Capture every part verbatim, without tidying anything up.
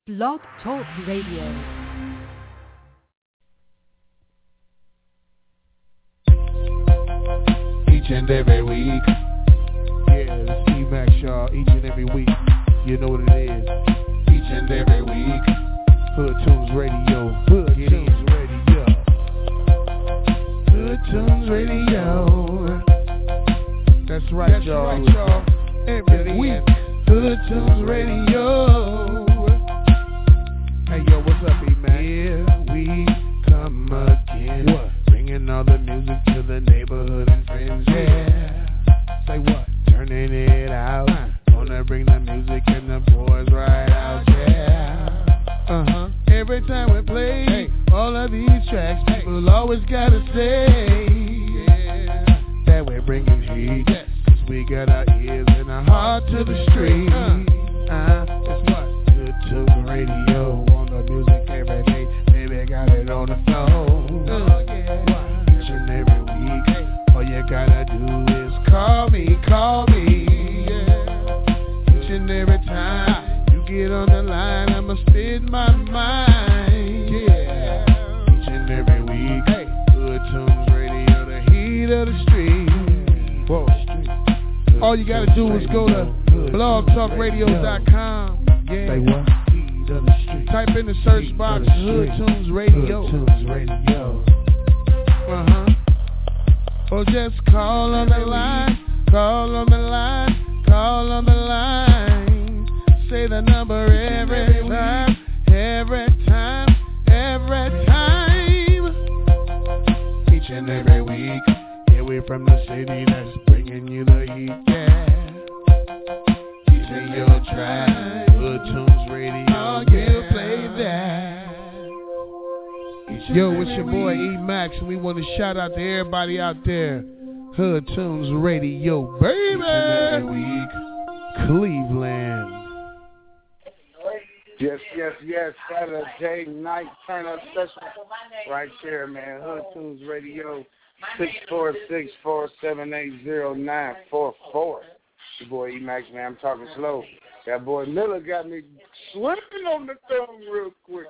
Blog Talk Radio. Each and every week. Yeah, it's E-Max, y'all. Each and every week. You know what it is. Each and every week. Hood Tunes Radio. Hood Tunes Radio. Hood Tunes Radio. That's right, That's y'all. Right, y'all. Every week. Hood Tunes Radio. Hey, yo, what's up, E-Max? Here we come again. What? Bringing all the music to the neighborhood and friends, yeah. Say what? Turning it out. Uh. Gonna bring the music and the boys right out, yeah. Uh-huh. Every time we play hey. all of these tracks, hey. people always gotta say, yeah, that we're bringing heat. Yes. Cause we got our ears and our heart to the street. Uh, uh, it's what? Good Tunes Radio. On the music every day. Baby, got it on the floor. Uh, yeah. Each and every week. Hey. All you gotta do is call me, call me. Yeah. Each and every time you get on the line, I'ma spit my mind. Yeah. Each and every week. Hey. Good Tunes Radio, the heat of the street. Whoa. All you gotta do is go to blog talk radio dot com. Yeah. Say what? Type in the search box Hood Tunes Radio. Hood Tunes Radio. Uh-huh. Or just call on the line. Call on the line. Call on the line. Say the number every time. Every time. Every time. Each and every week. Yeah, we're from the city that's bringing you the heat. Yeah. Each and your track. Hood Tunes Radio. Yeah, play that. Yo, it's your boy E-Max, and we want to shout out to everybody out there. Hood Tunes Radio, baby. Each and every week. Cleveland. Yes, yes, yes. Saturday night turn up session. Right there, man. Hood Tunes Radio. six four six, four seven eight, zero nine four four. Your boy E-Max, man. I'm talking slow. That boy Miller got me slipping on the thumb real quick.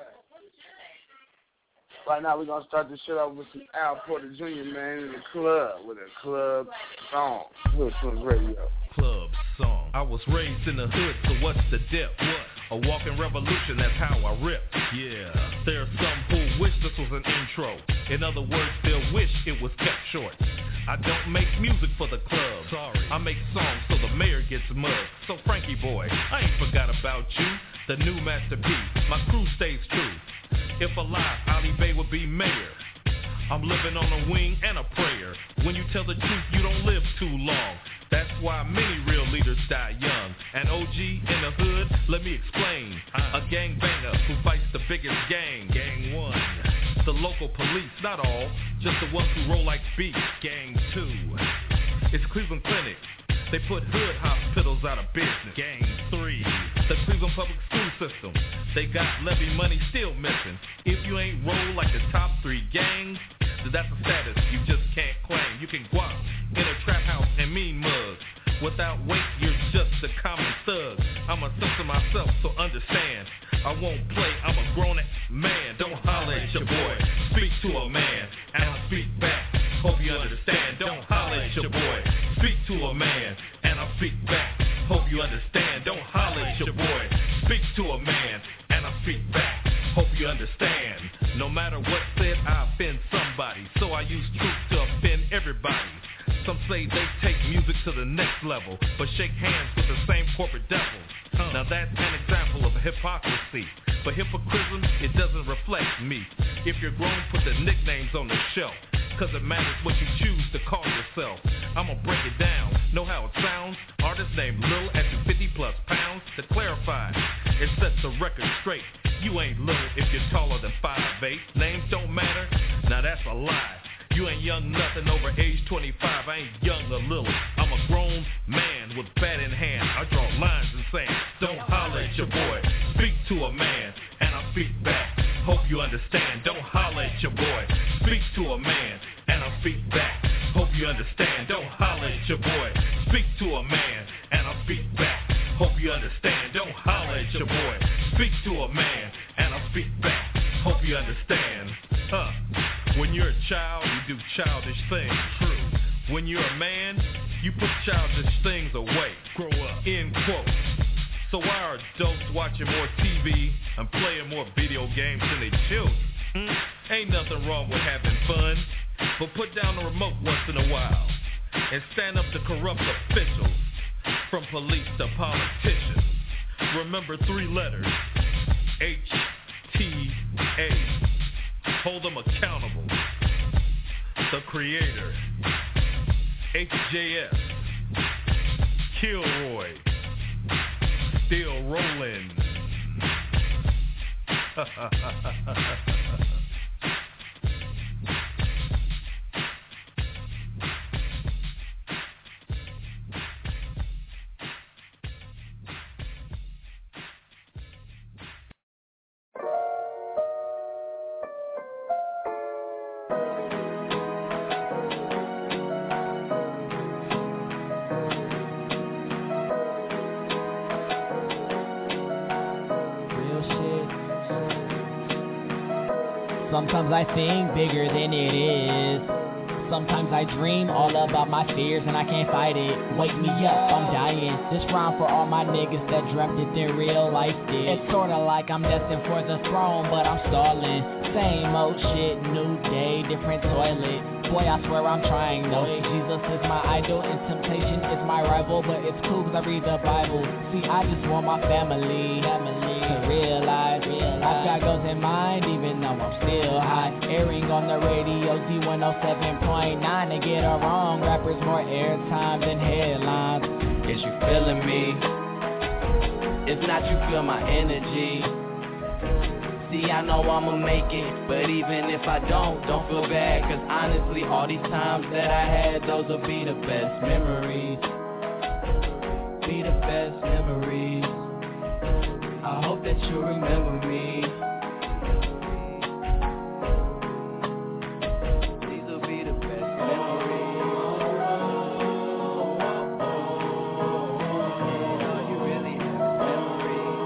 Right now, we're going to start this shit off with some Al Porter Junior, man, in the club with a club song. Hood Tunes Radio. Club song. I was raised in the hood, so what's the dip? What? A walking revolution, that's how I rip. Yeah. There's some who wish this was an intro. In other words, they'll wish it was kept short. I don't make music for the club. Sorry. I make songs so the mayor gets mugged. So Frankie boy, I ain't forgot about you. The new Master P, my crew stays true. If alive, Ali Bay would be mayor. I'm living on a wing and a prayer. When you tell the truth, you don't live too long. That's why many real leaders die young. An O G in the hood, let me explain. A gangbanger who fights the biggest gang. Gang one. The local police, not all, just the ones who roll like beef. Gang two. It's Cleveland Clinic. They put hood hospitals out of business. Gang three. The Cleveland Public School System. They got levy money still missing. If you ain't roll like the top three gangs, then that's a status you just can't claim. You can guap in a trap house and mean mugs. Without weight, you're just a common thug. I'm a censor myself, so understand. I won't play, I'm a grown-ass man. Don't holler at your boy. Speak to a man, and I'll speak back. Hope you understand. Don't holler at your boy. Speak to a man, and I'll speak back. Hope you understand. Don't holler at your boy. Speak to a man, and I'll speak back. Hope you understand. No matter what said, I offend somebody. So I use truth to offend everybody. Some say they take music to the next level, but shake hands with the same corporate devil. Uh, now that's an example of hypocrisy. But hypocrism, it doesn't reflect me. If you're grown, put the nicknames on the shelf. Cause it matters what you choose to call yourself. I'ma break it down, know how it sounds. Artist named Lil at two fifty plus pounds. To clarify, it sets the record straight. You ain't little if you're taller than five eight. Names don't matter, now that's a lie. You ain't young nothing over age twenty-five. I ain't young or little. I'm a grown man with bat in hand. I draw lines and say, don't holler at your boy. Speak to a man, and I'll speak back. Hope you understand. Don't holler at your boy. Speak to a man, and I'll speak back. Hope you understand. Don't holler at your boy. Speak to a man, and I'll speak back. Hope you understand, don't holler at your boy. Speak to a man, and I'll speak back. Hope you understand. Huh. When you're a child, you do childish things. True. When you're a man, you put childish things away. Grow up. End quote. So why are adults watching more T V and playing more video games than they children? Mm? Ain't nothing wrong with having fun, but put down the remote once in a while and stand up to corrupt officials, from police to politicians. Remember three letters, H T A. Hold them accountable. The Creator, H J S, Kilroy, still rolling. Sometimes I think bigger than it is. Sometimes I dream all about my fears and I can't fight it. Wake me up, I'm dying. This round for all my niggas that dreamt it in real life did. It's sorta like I'm destined for the throne, but I'm stalling. Same old shit, new day, different toilet. Boy, I swear I'm trying though. Jesus is my idol and temptation is my rival, but it's cool cause I read the Bible. See, I just want my family, family to realize, realize I've got goals in mind even though I'm still high. Airing on the radio Z one oh seven point nine. And get it wrong, rappers more airtime than headlines. Is you feeling me? If not, you feel my energy. See, I know I'ma make it, but even if I don't, don't feel bad, cause honestly, all these times that I had, those will be the best memories. Be the best memories. I hope that you remember me. These will be the best memories. You really have memories.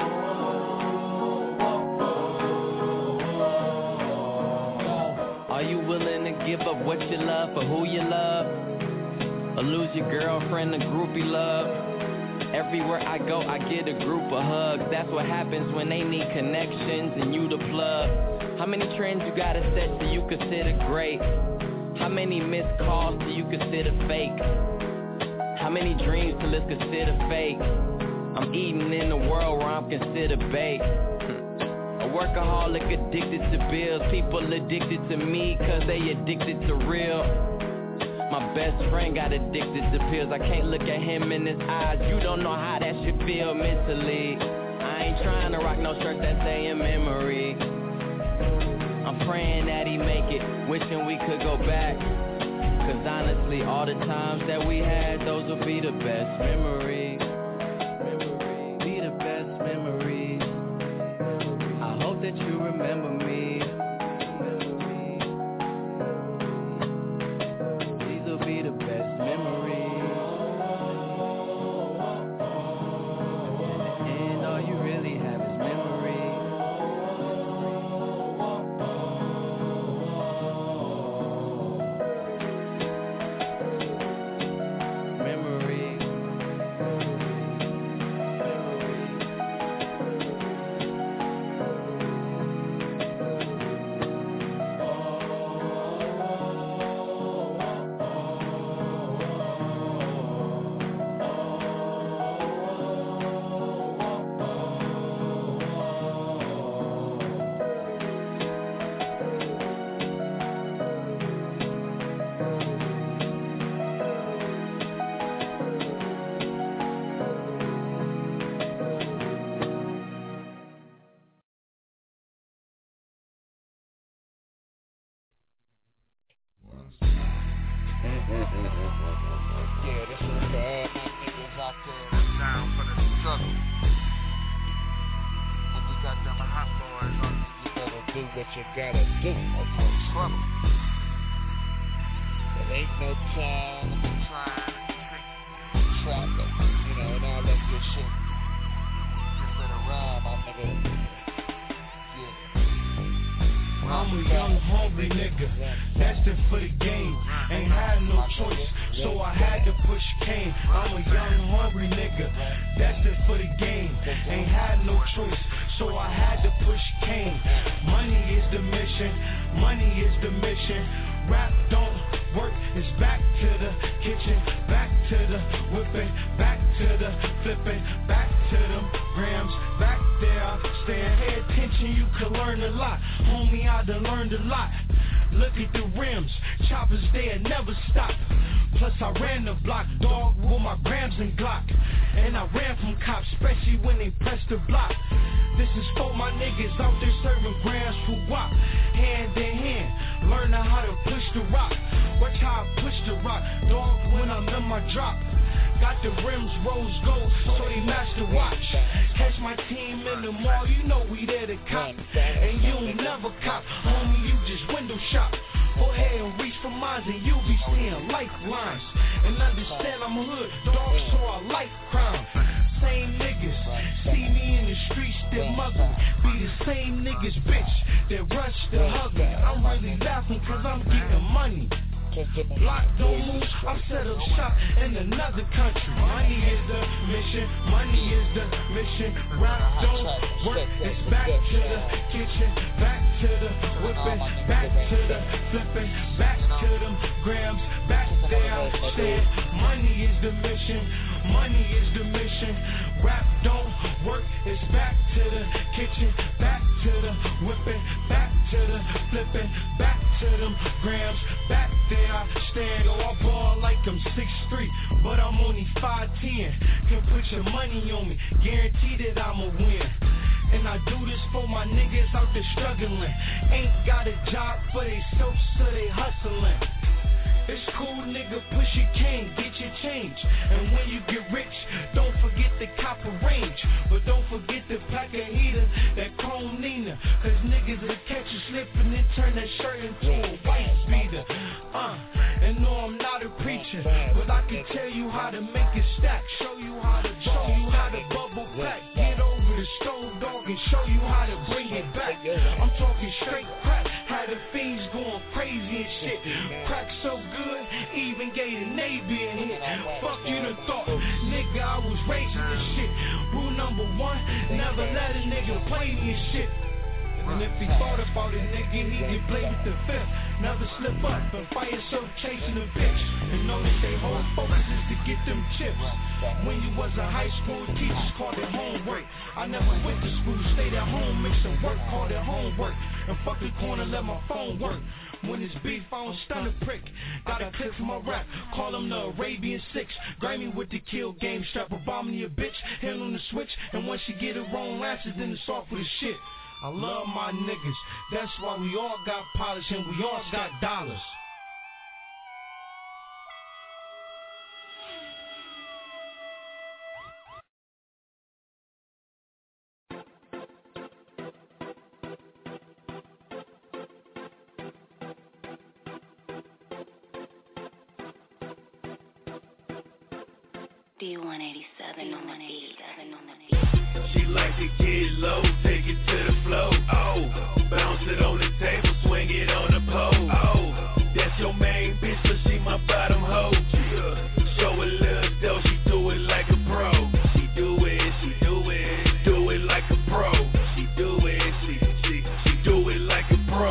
Are you willing to give up what you love for who you love? Or lose your girlfriend to groupie love? Everywhere I go, I get a group of hugs. That's what happens when they need connections and you the plug. How many trends you gotta set so you consider great? How many missed calls do you consider fake? How many dreams till it's considered fake? I'm eating in a world where I'm considered bait. A workaholic addicted to bills. People addicted to me cause they addicted to real. My best friend got addicted to pills. I can't look at him in his eyes. You don't know how that should feel mentally. I ain't trying to rock no shirt that say in memory. I'm praying that he make it, wishing we could go back. Cause honestly, all the times that we had, those will be the best memories. Be the best memories. I hope that you remember me. Be the best memories. And all you really have is memories. Memories. Yeah, this is for all my niggas out there that's down for the struggle. When you got them hot boys on you, you better do what you gotta do or you're in trouble. There ain't no time to try and trick, trap, you know, and all that this shit. Just let it ride, my nigga. I'm a young, hungry nigga, destined for the game. Ain't had no choice, so I had to push cane. I'm a young, hungry nigga, destined for the game. Ain't had no choice, so I had to push cane. Money is the mission, money is the mission. Rap don't work, it's back to the kitchen, back to the whipping, back to the flipping, back to them grams, back there, stand, pay attention, you can learn a lot. Homie, I done learned a lot. Look at the rims, choppers there never stop. Plus I ran the block, dog, with my grams and Glock. And I ran from cops, especially when they pressed the block. This is for my niggas out there serving grams for wop. Hand in hand, learning how to push the rock. Watch how I push the rock, dog, when I'm in my drop. Got the rims rose gold, so they match the watch. Catch my team in the mall, you know we there to cop. And you'll never cop, homie, you just window shop. Go ahead and reach for mines and you'll be seeing lifelines. And understand I'm hood, dog, so I like crime. Same niggas, see me in the streets, that muggle. Be the same niggas, bitch, that rush to hug me. I'm really laughing cause I'm getting money. Block don't move, I set up shop in another country. Money is the mission, money is the mission. Rap don't work, it's back to the kitchen, back to the whipping, back to the flipping, back to them grams, back there, stand. Money is the mission, money is the mission. Rap don't work, it's back to the kitchen, back to the whipping, back to the flipping, back to them grams, back there. I stand, oh I ball like I'm six three, but I'm only five ten. Can put your money on me, guarantee that I'ma win. And I do this for my niggas out there struggling. Ain't got a job for they self, so they hustling. It's cool, nigga, push your cane, get your change. And when you get rich, don't forget the copper range. But don't forget the pack of heater, that chrome Nina. Cause niggas will catch you slipping and turn that shirt into a white beater. Uh, and no, I'm not a preacher, but I can tell you how to make it stack. Show you how to, show you how to bubble pack. Get over the stove, dog, and show you how to bring it back. I'm talking straight crack, had the fiends going crazy and shit. Crack so good, even gave the Navy a hit. Fuck you done thought, nigga, I was raising this shit. Rule number one, never let a nigga play me and shit. And if he thought about it, nigga, he get played with the fifth. Never slip up and find yourself chasing a bitch. And know that they whole focus is to get them chips. When you was a high school teacher, called it homework. I never went to school, stayed at home, make some work, called it homework. And fuck the corner, let my phone work. When it's beef, I don't stun a prick. Got a click for my rap, call him the Arabian Six. Grammy with the kill game, strap a bomb in your bitch, hand on the switch. And once you get it wrong answers, then it's off with the shit. I love my niggas, that's why we all got polish and we all got dollars. D one eighty-seven on the beat. She like to get low, take it to the floor. Oh, bounce it on the table, swing it on the pole. Oh, that's your main bitch, but she my bottom hoe. Yeah. Show a little dough, she do it like a pro. She do it, she do it, do it like a pro. She do it, she she she do it like a pro.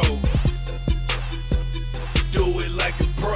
Do it like a pro.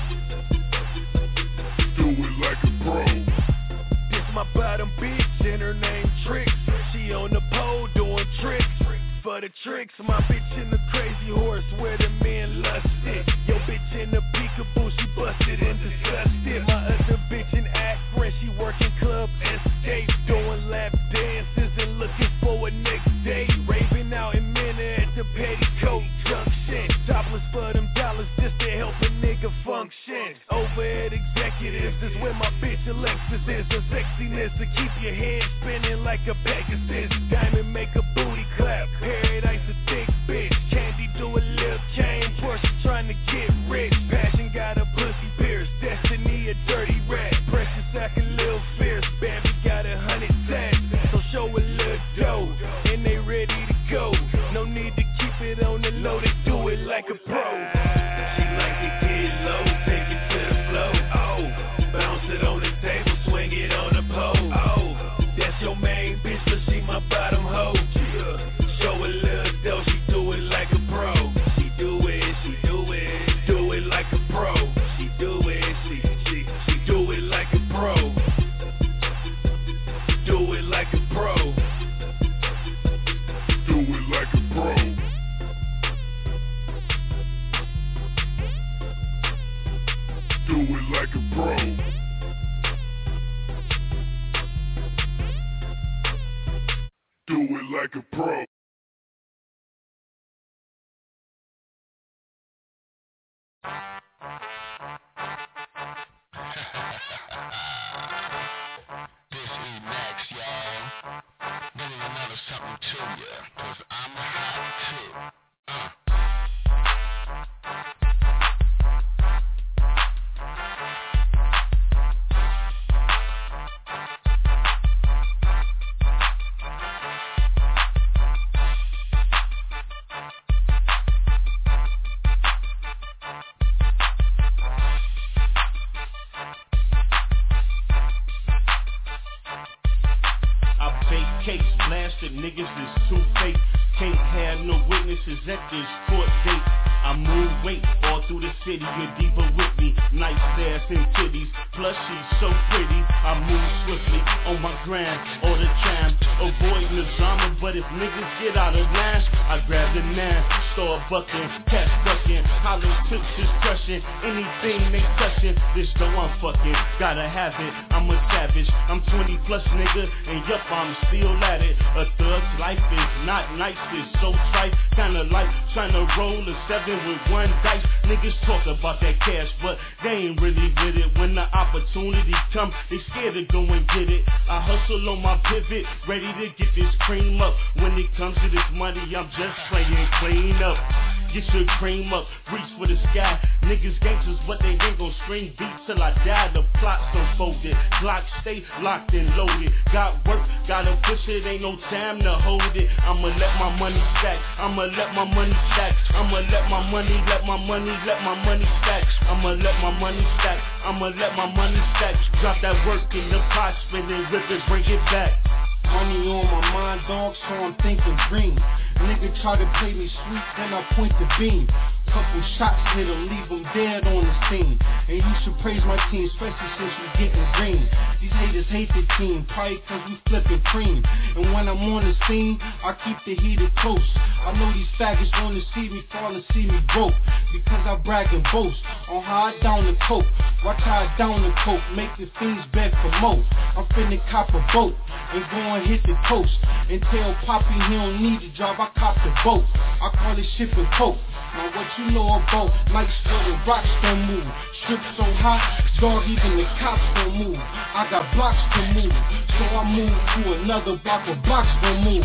Do it like a pro. My bottom bitch and her name Tricks. She on the pole doing tricks for the tricks. My bitch in the crazy horse where the men lusted. Yo bitch in the peekaboo, she busted and disgusted. My other bitch in Akron, she working club escape, doing lap dances and looking for a next date. Raving out in Minna at the Petticoat Junction. Topless for them dollars just to help a nigga function. Overhead executives is where my bitch Alexis is. The sexiness to keep your head spinning like a Pegasus. Diamond make a booty clap. Paradise a thick bitch. Candy do a lil' cane. Porsche trying to get rich. Passion got a pussy pierced. Destiny a dirty rat. Precious sack a little fierce. Bambi got a honey to ya, cause I'm hot too. Uh. Niggas is too fake, can't have no witnesses at this court date. I move weight all through the city, you're deeper with me. Nice ass and titties, plus she's so pretty. I move swiftly on my grind all the time, avoiding the drama. But if niggas get out of line, I grab the nine, start bucking, catch ducking, hollow tips is crushing anything they touching. This though I'm fucking, gotta have it. I'm a savage, I'm twenty plus nigga, and yup I'm still at it. A thug's life is not nice, it's so trite, kinda like trying to roll a seven with one dice. Niggas talk about that cash, but they ain't really with it. When the opportunity come, they scared to go and get it. I hustle on my pivot, ready to get this cream up. When it comes to this money, I'm just playing clean up. Get your cream up, reach for the sky. Niggas gangsters, but they ain't gon' string beats till I die. The plot's unfolded, Glock stay locked and loaded. Got work, gotta push it, ain't no time to hold it. I'ma let my money stack, I'ma let my money stack. I'ma let my money, let my money, let my money stack. I'ma let my money stack, I'ma let my money stack. Drop that work in the pot, spin it, rip it, bring it back. Money on my mind, dog, so I'm thinking green. Nigga try to play me sweet, then I point the beam. Couple shots hit him, leave him dead on the scene. And you should praise my team, especially since we getting green. These haters hate the team, probably cause we flipping cream. And when I'm on the scene, I keep the heater close. I know these faggots wanna see me fall and see me broke, because I brag and boast on how I down the coke. Watch how I down the coke, make the fiends beg for more. I'm finna cop a boat and go and hit the coast, and tell Poppy he don't need a job, I cop the boat. I call it shipping coke. Now what you know about nights where the rocks don't move, strip so hot, dog, even the cops don't move. I got blocks to move, so I move to another block of blocks don't move.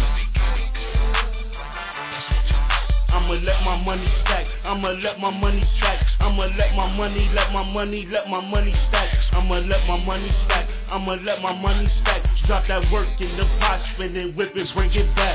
I'ma let my money stack, I'ma let my money stack. I'ma let my money, let my money, let my money stack. I'ma let my money stack, I'ma let my money stack. Drop that work in the pot, spin it, whip it, bring it back.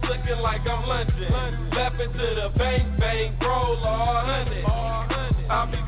Left into the bank, bank, roll all hundred. I'll be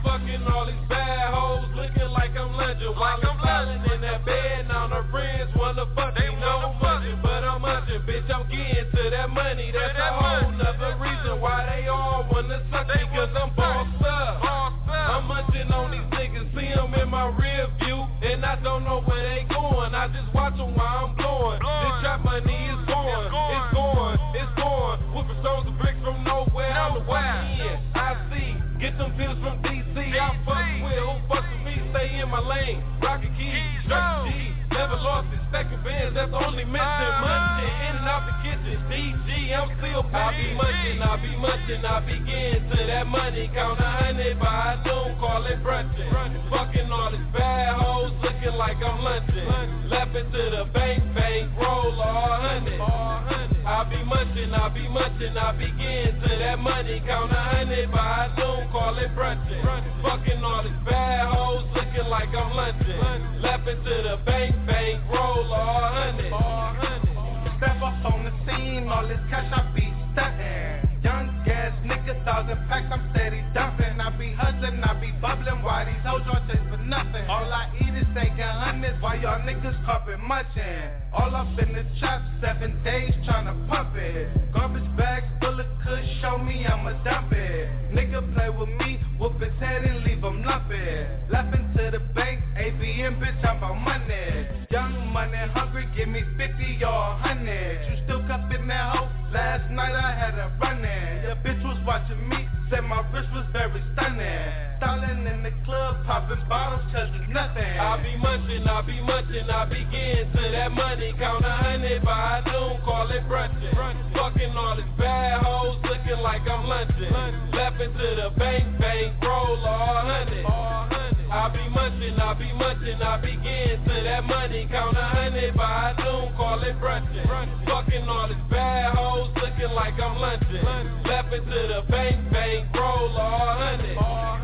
my lane, rocket keys, straight G. Never lost it, stacking bands, that's the only mention. Munching, in and out the kitchen, D G, I'm still paying. I be munching, I be munching, I begin to that money. Count a hundred by noon, call it brunching. Fucking all these bad hoes, looking like I'm lunching. Left into the bank, bank, roll all hundred. I be munching, I be munching, I begin to that money. Count a hundred by noon, call it brunching. Fucking all these bad hoes, looking like I'm lunching. Left into the bank, bank, roll all hundred. Step up on the scene, all this cash I be stuntin'. Young gas nigga, thousand packs, I'm steady dumping. I be hustling, I be bubbling. Why these hoes don't taste for nothing? All I eat is taking hundreds, while y'all niggas carpet munchin'. All up in the trap, seven days tryna pump it. Garbage bags full of kush, show me I'ma dump it. Nigga play with me, whoop his head and leave him lumpin'. Left into the bank, A B M, bitch, I'm about money. Young money hungry, give me fifty or a hundred. You still cupping that hoe? Last night I had a runnin'. Your bitch was watching me, said my wrist was very stunning. Stallin' in the club, popping bottles, cause it's nothing. I be munching, I be munching, I begin to that money. Count a hundred by noon, call it brunching. Fucking all these bad hoes, looking like I'm lunching. Left into the bank, bank, roll all hundred. I be munching, I be munching, I begin to that money. Count a hundred by noon, call it brunching. Fucking all these bad hoes, looking like I'm lunching. Left into the bank, bank, roll all hundred.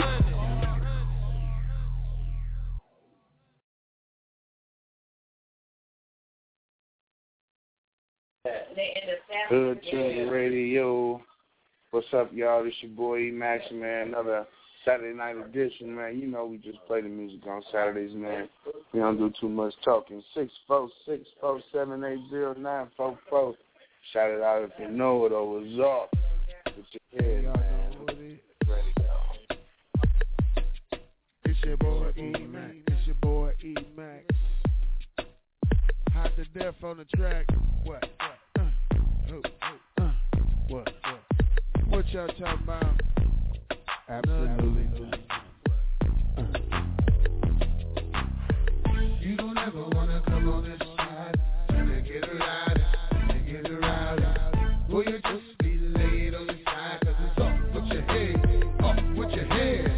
Hood Tunes Radio. What's up, y'all? This your boy E-Max, man. Another Saturday night edition, man. You know we just play the music on Saturdays, man. We don't do too much talking. six four six, four seven eight zero nine four four. Shout it out if you know it or was off. With your head, man. Ready, y'all. It's your boy E-Max. It's your boy E-Max. Hot to death on the track. What? What? Uh, oh, oh, uh, what? What? What y'all talking about? Absolutely. Uh. You don't ever wanna come on this side and get it right, and get it right. Well, you just be laid on your side, cause it's up with your head, up with your head.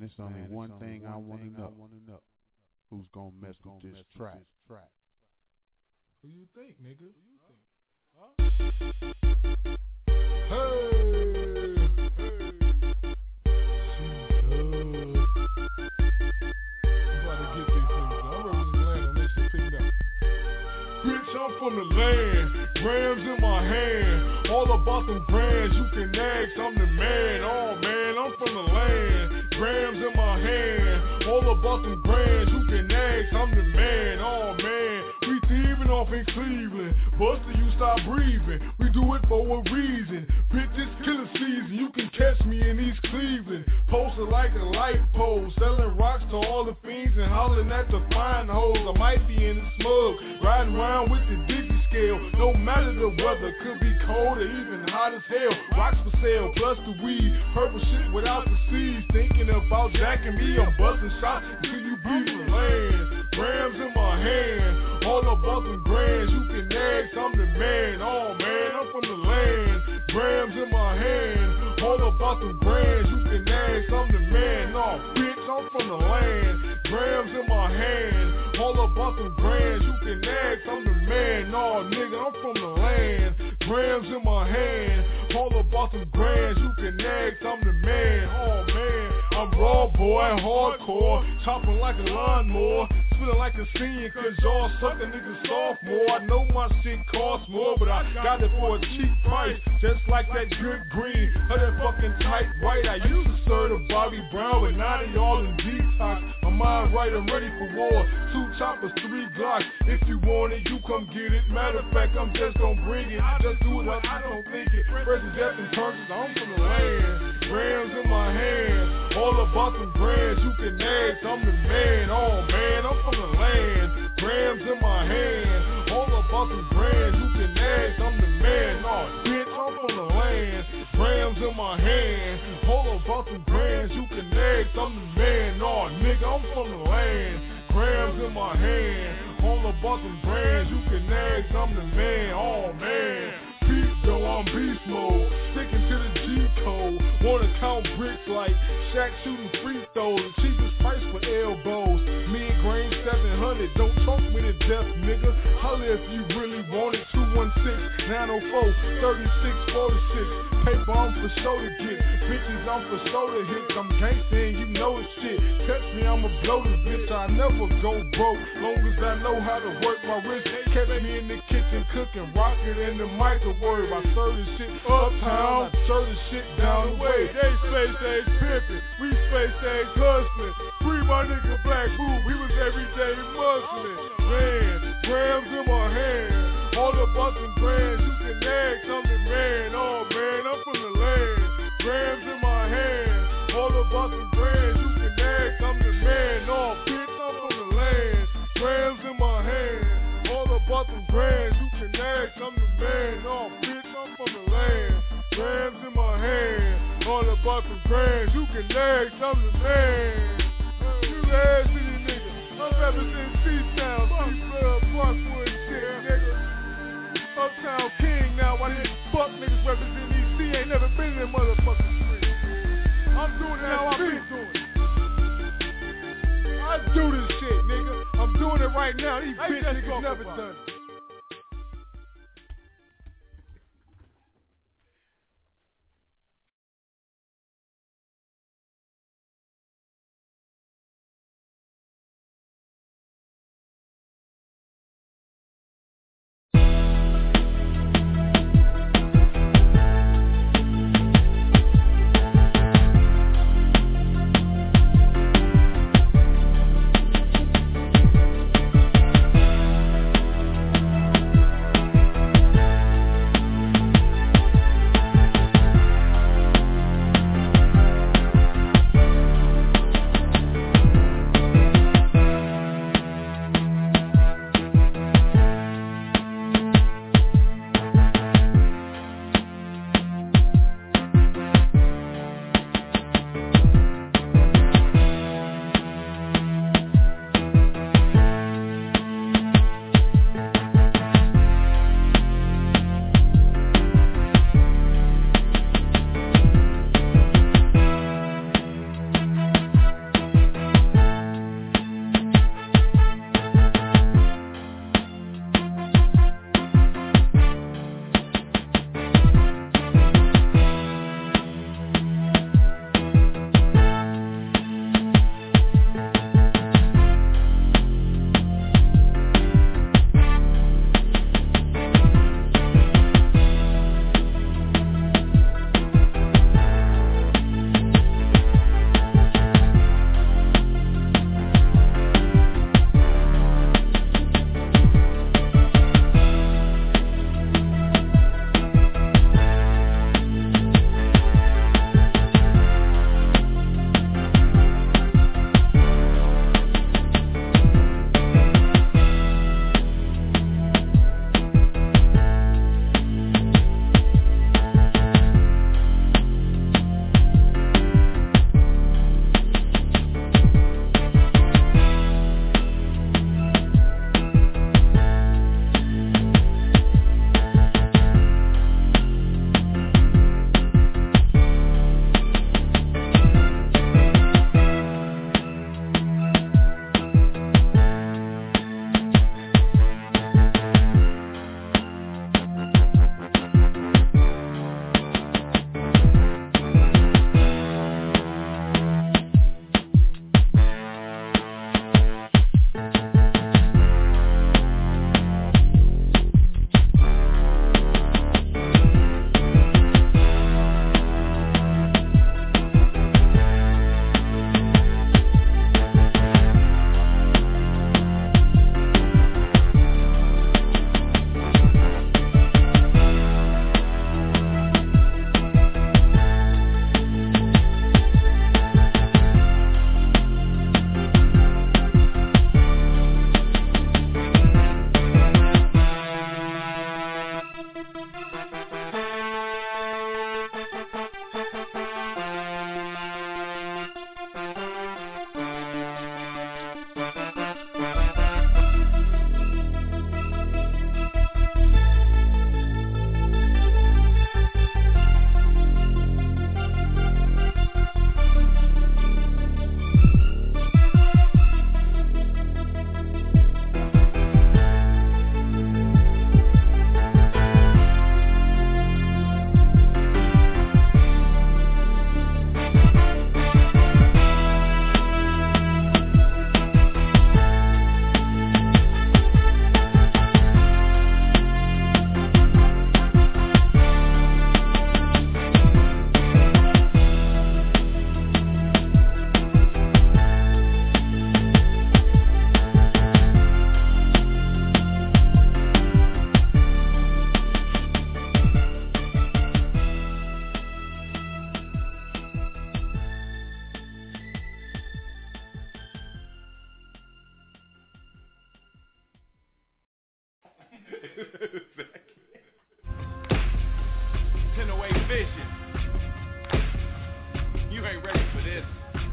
it's only one thing I want to know. Who's gonna mess with this track? Who you think, nigga? Who you think? Huh? Hey, hey. I'm about to get these things. I'm ready to land on this shit. Pick it up. Bitch, I'm from the land, grams in my hand, all about them brands, you can ask, I'm the man, oh man, I'm from the land, grams in my hand, all about them brands, you can ask, I'm the man, oh man, we thieving off in Cleveland, Buster, you stop breathing, we do it for a reason, bitch, it's killer season, you can catch me in East Cleveland, posted like a light pole, selling rocks to all the fiends and hollering at the fine hoes, I might be in the smug, riding around with the diggy scale, no matter the weather, could be cold or even hot as hell, rocks for sale, plus the weed, purple shit without the seeds, thinking about jacking me, I'm busting shots until you beat the land, grams in my hand, all about them brands, you can ask, I'm the man, oh man, I'm from the land, grams in my hand, all about them brands, you can ask, I'm the man, no bitch, I'm from the land, grams in my hand, all about them brands, you can ask, I'm the man, no nigga, I'm from the land, grams in my hand, all about them brands, you can ask, I'm the man, oh man, I'm raw boy, hardcore, chopping like a lawnmower, feeling like a senior cause y'all suck a nigga sophomore, I know my shit costs more, but I got it for a cheap price, just like that good green, or that fucking tight white, I used to serve the Bobby Brown, but now they all in detox, my mind right, I'm ready for war, two choppers, three Glocks, if you want it, you come get it, matter of fact, I'm just gonna bring it, just do it like I don't think it, versus death and turns, I'm from the land, grams in my hand, all about them brands, you can ask, I'm the man, oh man, I'm from the land, grams in my hand, all about them brands, you can ask, I'm the man, no bitch, I'm from the land, grams in my hand, all about them brands, you can ask, I'm the man, no nigga, I'm from the land, grams in my hand, all about them brands, you can ask, I'm the man, oh man, beast though, I'm beast mode, sticking to the G code, wanna count bricks like Shaq shooting free throws, the cheapest price for elbows, me and Grain seven hundred, don't talk me to death nigga, holla if you really want it, two one six, nine oh four, thirty-six forty-six, paper I'm for show to get, bitches I'm for show to hit, I'm gangsta and you know the shit, catch me I'ma blow this bitch, I never go broke, long as I know how to work my wrist, catch me in the kitchen cooking, rocket in the microwave, I serve this shit uptown, I serve this shit down the way, they space age pimpin', we space age hustlin', free my nigga Black Boo, we was everyday musclin', man, grams in my hand, all about them brands, you can ask, I'm the man, oh man, I'm from the land, grams in my hand, all about them brands, you can ask, I'm the man, oh bitch, I'm from the land, grams in my hand, all about them brands, you can ask, I'm the man, oh bitch, I'm from the land, grams in my hand, all about them brands, you can ask, I'm the man, you ass city nigga, I'm representing C-Town, C-Blood, Parkwood shit, nigga, Uptown King now, why these fuck niggas representing E C ain't never been in that motherfucking street, I'm doing it how I've been doing it, I do this shit nigga, I'm doing it right now, these bitch niggas never done it. ten oh eight Vision. You ain't ready for this.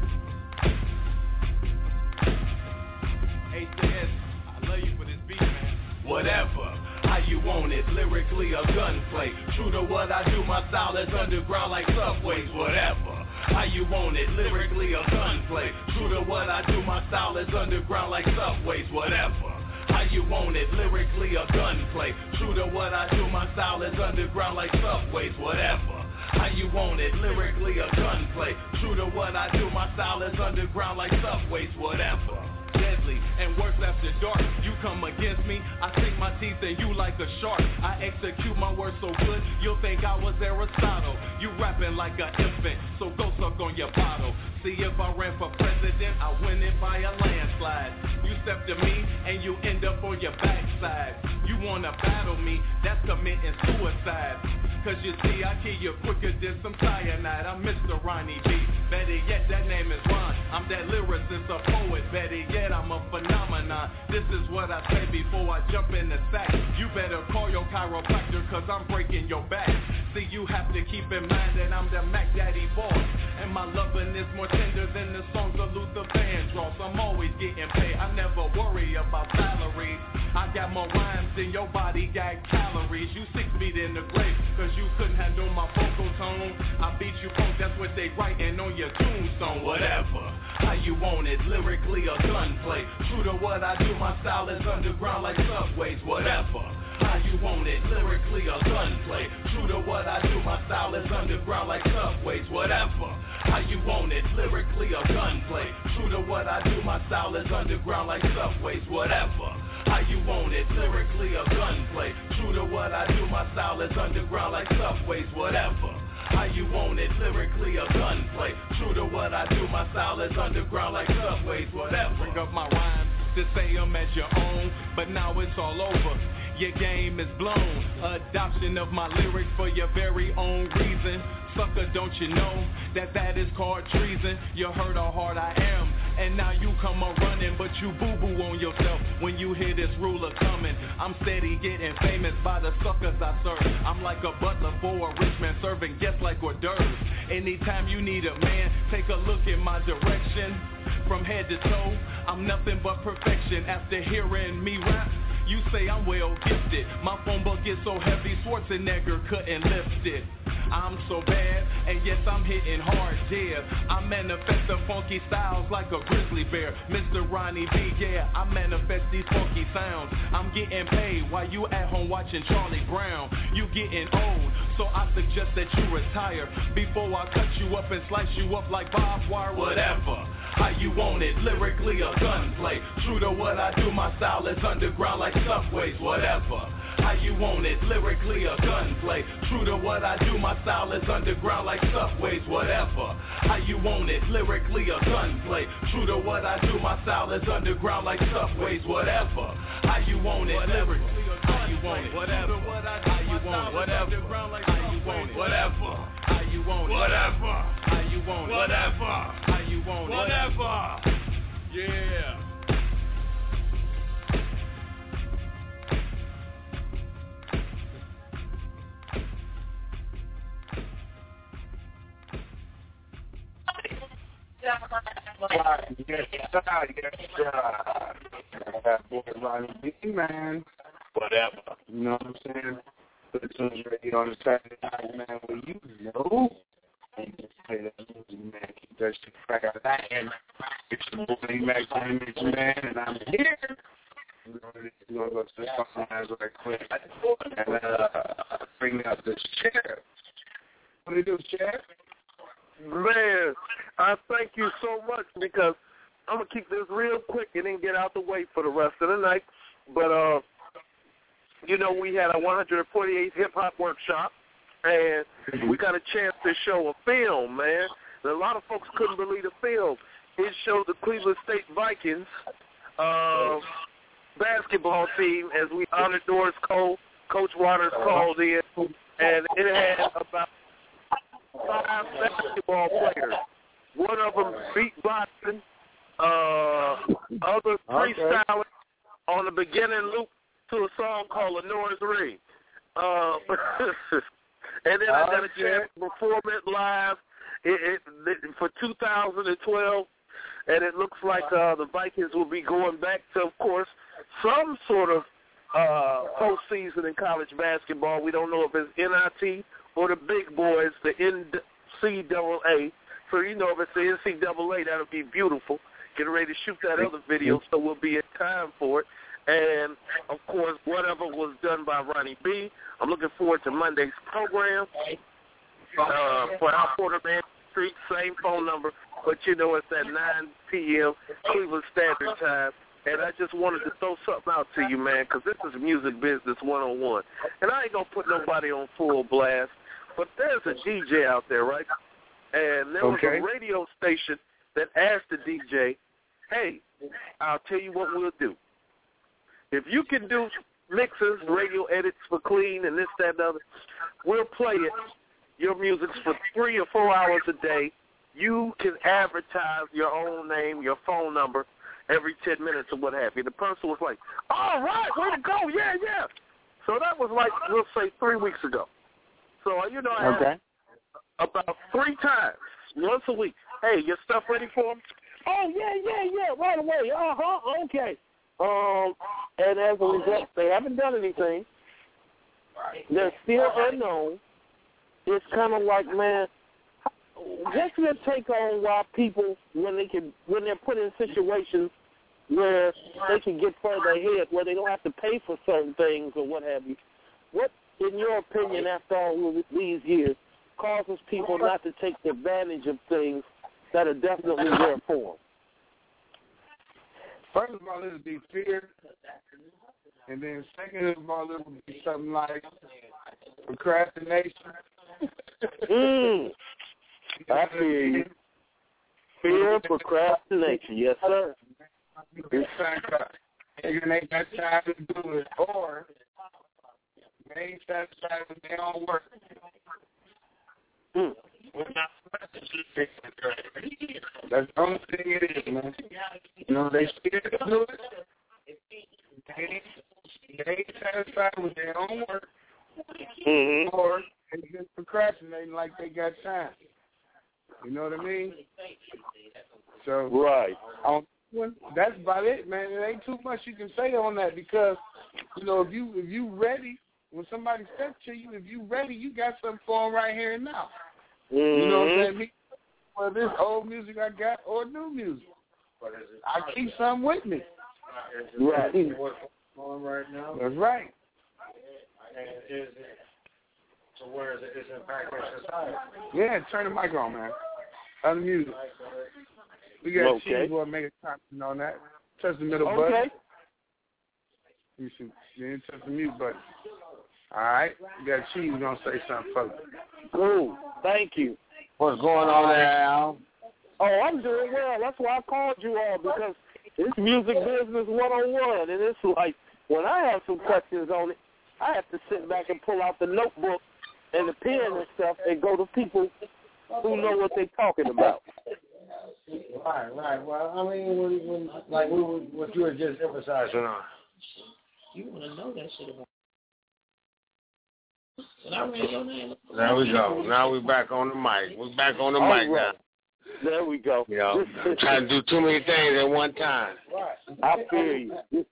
H J S, I love you for this beat, man. Whatever, how you want it, lyrically or gunplay. True to what I do, my style is underground like subways. Whatever, how you want it, lyrically or gunplay. True to what I do, my style is underground like subways. Whatever, how you want it, lyrically or gunplay. True to what I do, my style is underground like subways. Whatever, how you want it, lyrically or gunplay. True to what I do, my style is underground like subways. Whatever. Deadly and worse after dark. You come against me, I sink my teeth in you like a shark. I execute my words so good, you'll think I was Aristotle. You rapping like an infant, so go suck on your bottle. See if I ran for president, I win it by a landslide. You step to me and you end up on your backside. You wanna battle me, that's committing suicide. Cause you see, I kill you quicker than some cyanide. I'm Mister Ronnie B. Better yet, that name is Ron. I'm that lyricist, a poet. Better yet, I'm a phenomenon. This is what I say before I jump in the sack. You better call your chiropractor, cause I'm breaking your back. See, you have to keep in mind that I'm the Mac Daddy boss. And my loving is more tender than the songs of Luther Vandross. I'm always getting paid, I never worry about salaries. I got more rhymes than your body got calories. You six feet in the grave, cause you couldn't handle my vocal tone. I beat you punk, that's what they writing on your tombstone. Whatever, how you want it, lyrically or gunplay. True to what I do, my style is underground like subways. Whatever, how you want it, lyrically or gunplay. True to what I do, my style is underground like subways. Whatever, how you want it, lyrically or gunplay. True to what I do, my style is underground like subways. Whatever, how you want it, lyrically or gunplay. True to what I do, my style is underground like subways. Whatever, how you want it, lyrically or gunplay. True to what I do, my style is underground like subways. Whatever. Bring up my rhymes to say them as your own, but now it's all over. Your game is blown. Adoption of my lyrics for your very own reason. Sucker, don't you know that that is called treason? You heard how hard I am, and now you come a running, but you boo-boo on yourself when you hear this ruler coming. I'm steady getting famous by the suckers I serve. I'm like a butler for a rich man serving guests like hors d'oeuvres. Anytime you need a man, take a look in my direction. From head to toe, I'm nothing but perfection. After hearing me rap, you say I'm well gifted. My phone book gets so heavy, Schwarzenegger couldn't lift it. I'm so bad, and yes, I'm hitting hard, yeah. I manifest the funky styles like a grizzly bear. Mister Ronnie B, yeah, I manifest these funky sounds. I'm getting paid while you at home watching Charlie Brown. You getting old, so I suggest that you retire before I cut you up and slice you up like barbed wire. Whatever, how you want it, lyrically or gunplay. True to what I do, my style is underground like subways. Whatever, how you want it, lyrically or gunplay. True to what I do, my style is underground like subways. Whatever, how you want it, lyrically or gunplay. True to what I do, my style is underground like subways. Whatever, how you want it, lyrically or how you want it, whatever, how you want it, whatever, how you want it, whatever, how you want it, whatever, how you want it, whatever, how you want it, whatever, yeah. Yes, sir. Yes, sir. That boy Ronnie B, man. Whatever. You know what I'm saying? Put the tunes ready on the Saturday night, man. Well, you know. And just play that music, man. Keep that shit crack out of that. And it's your boy Max Image, man. And I'm here. We're going to go to the fucking lines right quick. And uh, bring out the sheriff. What do you do, sheriff? Man, I thank you so much because I'm going to keep this real quick and then get out the way for the rest of the night. But, uh, you know, we had a one hundred forty-eighth hip-hop workshop, and we got a chance to show a film, man. And a lot of folks couldn't believe the film. It showed the Cleveland State Vikings uh, basketball team as we honored Doris Cole. Coach Waters called in, and it had about five basketball players. One of them beatboxing, uh, others freestyling on the beginning loop, to a song called Lenore's Ring. Uh, and then I got a chance to perform it live it, it, for two thousand twelve. And it looks like uh, the Vikings will be going back to, of course, some sort of uh, postseason in college basketball. We don't know if it's N I T or the big boys, the N C double A. So, you know, if it's the N C double A, that'll be beautiful. Getting ready to shoot that other video, so we'll be in time for it. And, of course, whatever was done by Ronnie B. I'm looking forward to Monday's program uh, for our Porter Man Street, same phone number. But, you know, it's at nine p.m. Cleveland Standard Time. And I just wanted to throw something out to you, man, because this is music business one oh one. And I ain't going to put nobody on full blast, but there's a D J out there, right? And there was okay. a radio station that asked the D J, hey, I'll tell you what we'll do. If you can do mixes, radio edits for clean and this, that, and other, we'll play it, your music's for three or four hours a day. You can advertise your own name, your phone number, every ten minutes or what have you. The person was like, all right, way to go, yeah, yeah. So that was like, we'll say, three weeks ago. So, you know, I okay. had about three times, once a week, hey, your stuff ready for them? Oh, yeah, yeah, yeah, right away. Uh-huh, okay. Um, and as a result, they haven't done anything. They're still unknown. It's kind of like, man, what's your take on why people, when they can, when they're put in situations where they can get further ahead, where they don't have to pay for certain things or what have you, what, in your opinion, after all these years, causes people not to take advantage of things that are definitely there for them? First of all, it would be fear. And then second of all, it would be something like procrastination. Mm. I fear you. Fear, procrastination. Yes, sir. They ain't got time to do it, or they ain't satisfied with their own work. Mm. That's the only thing it is, man. You know, they scared to do it. They ain't, they ain't satisfied with their own work. Mm-hmm. Or they just procrastinating like they got time. You know what I mean? So, right. Um, that's about it, man. It ain't too much you can say on that because, you know, if you if you ready, when somebody says to you, if you ready, you got something for them right here and now. Mm-hmm. You know what I'm saying? Whether it's old music I got or new music, I keep something with me. Right. What's on right now? That's right. And is it to where is it is impacting society? Yeah, turn the mic on, man. Other music. We got okay. Cheese will make a comment on that. Touch the middle okay. button. You should you didn't touch the mute button. All right. We got Cheese gonna say something for you. Cool. Thank you. What's going on there, Al? Oh, I'm doing well. That's why I called you all, because it's music business one oh one, and it's like when I have some questions on it, I have to sit back and pull out the notebook and the pen and stuff and go to people who know what they're talking about. Right, right. Well, I mean, when, when, like we were, what you were just emphasizing on. You want to know that shit about. Did I raise your name? There we go. Now we're back on the mic. We're back on the All mic right. now. There we go. You know, I'm trying to do too many things at one time. I feel you.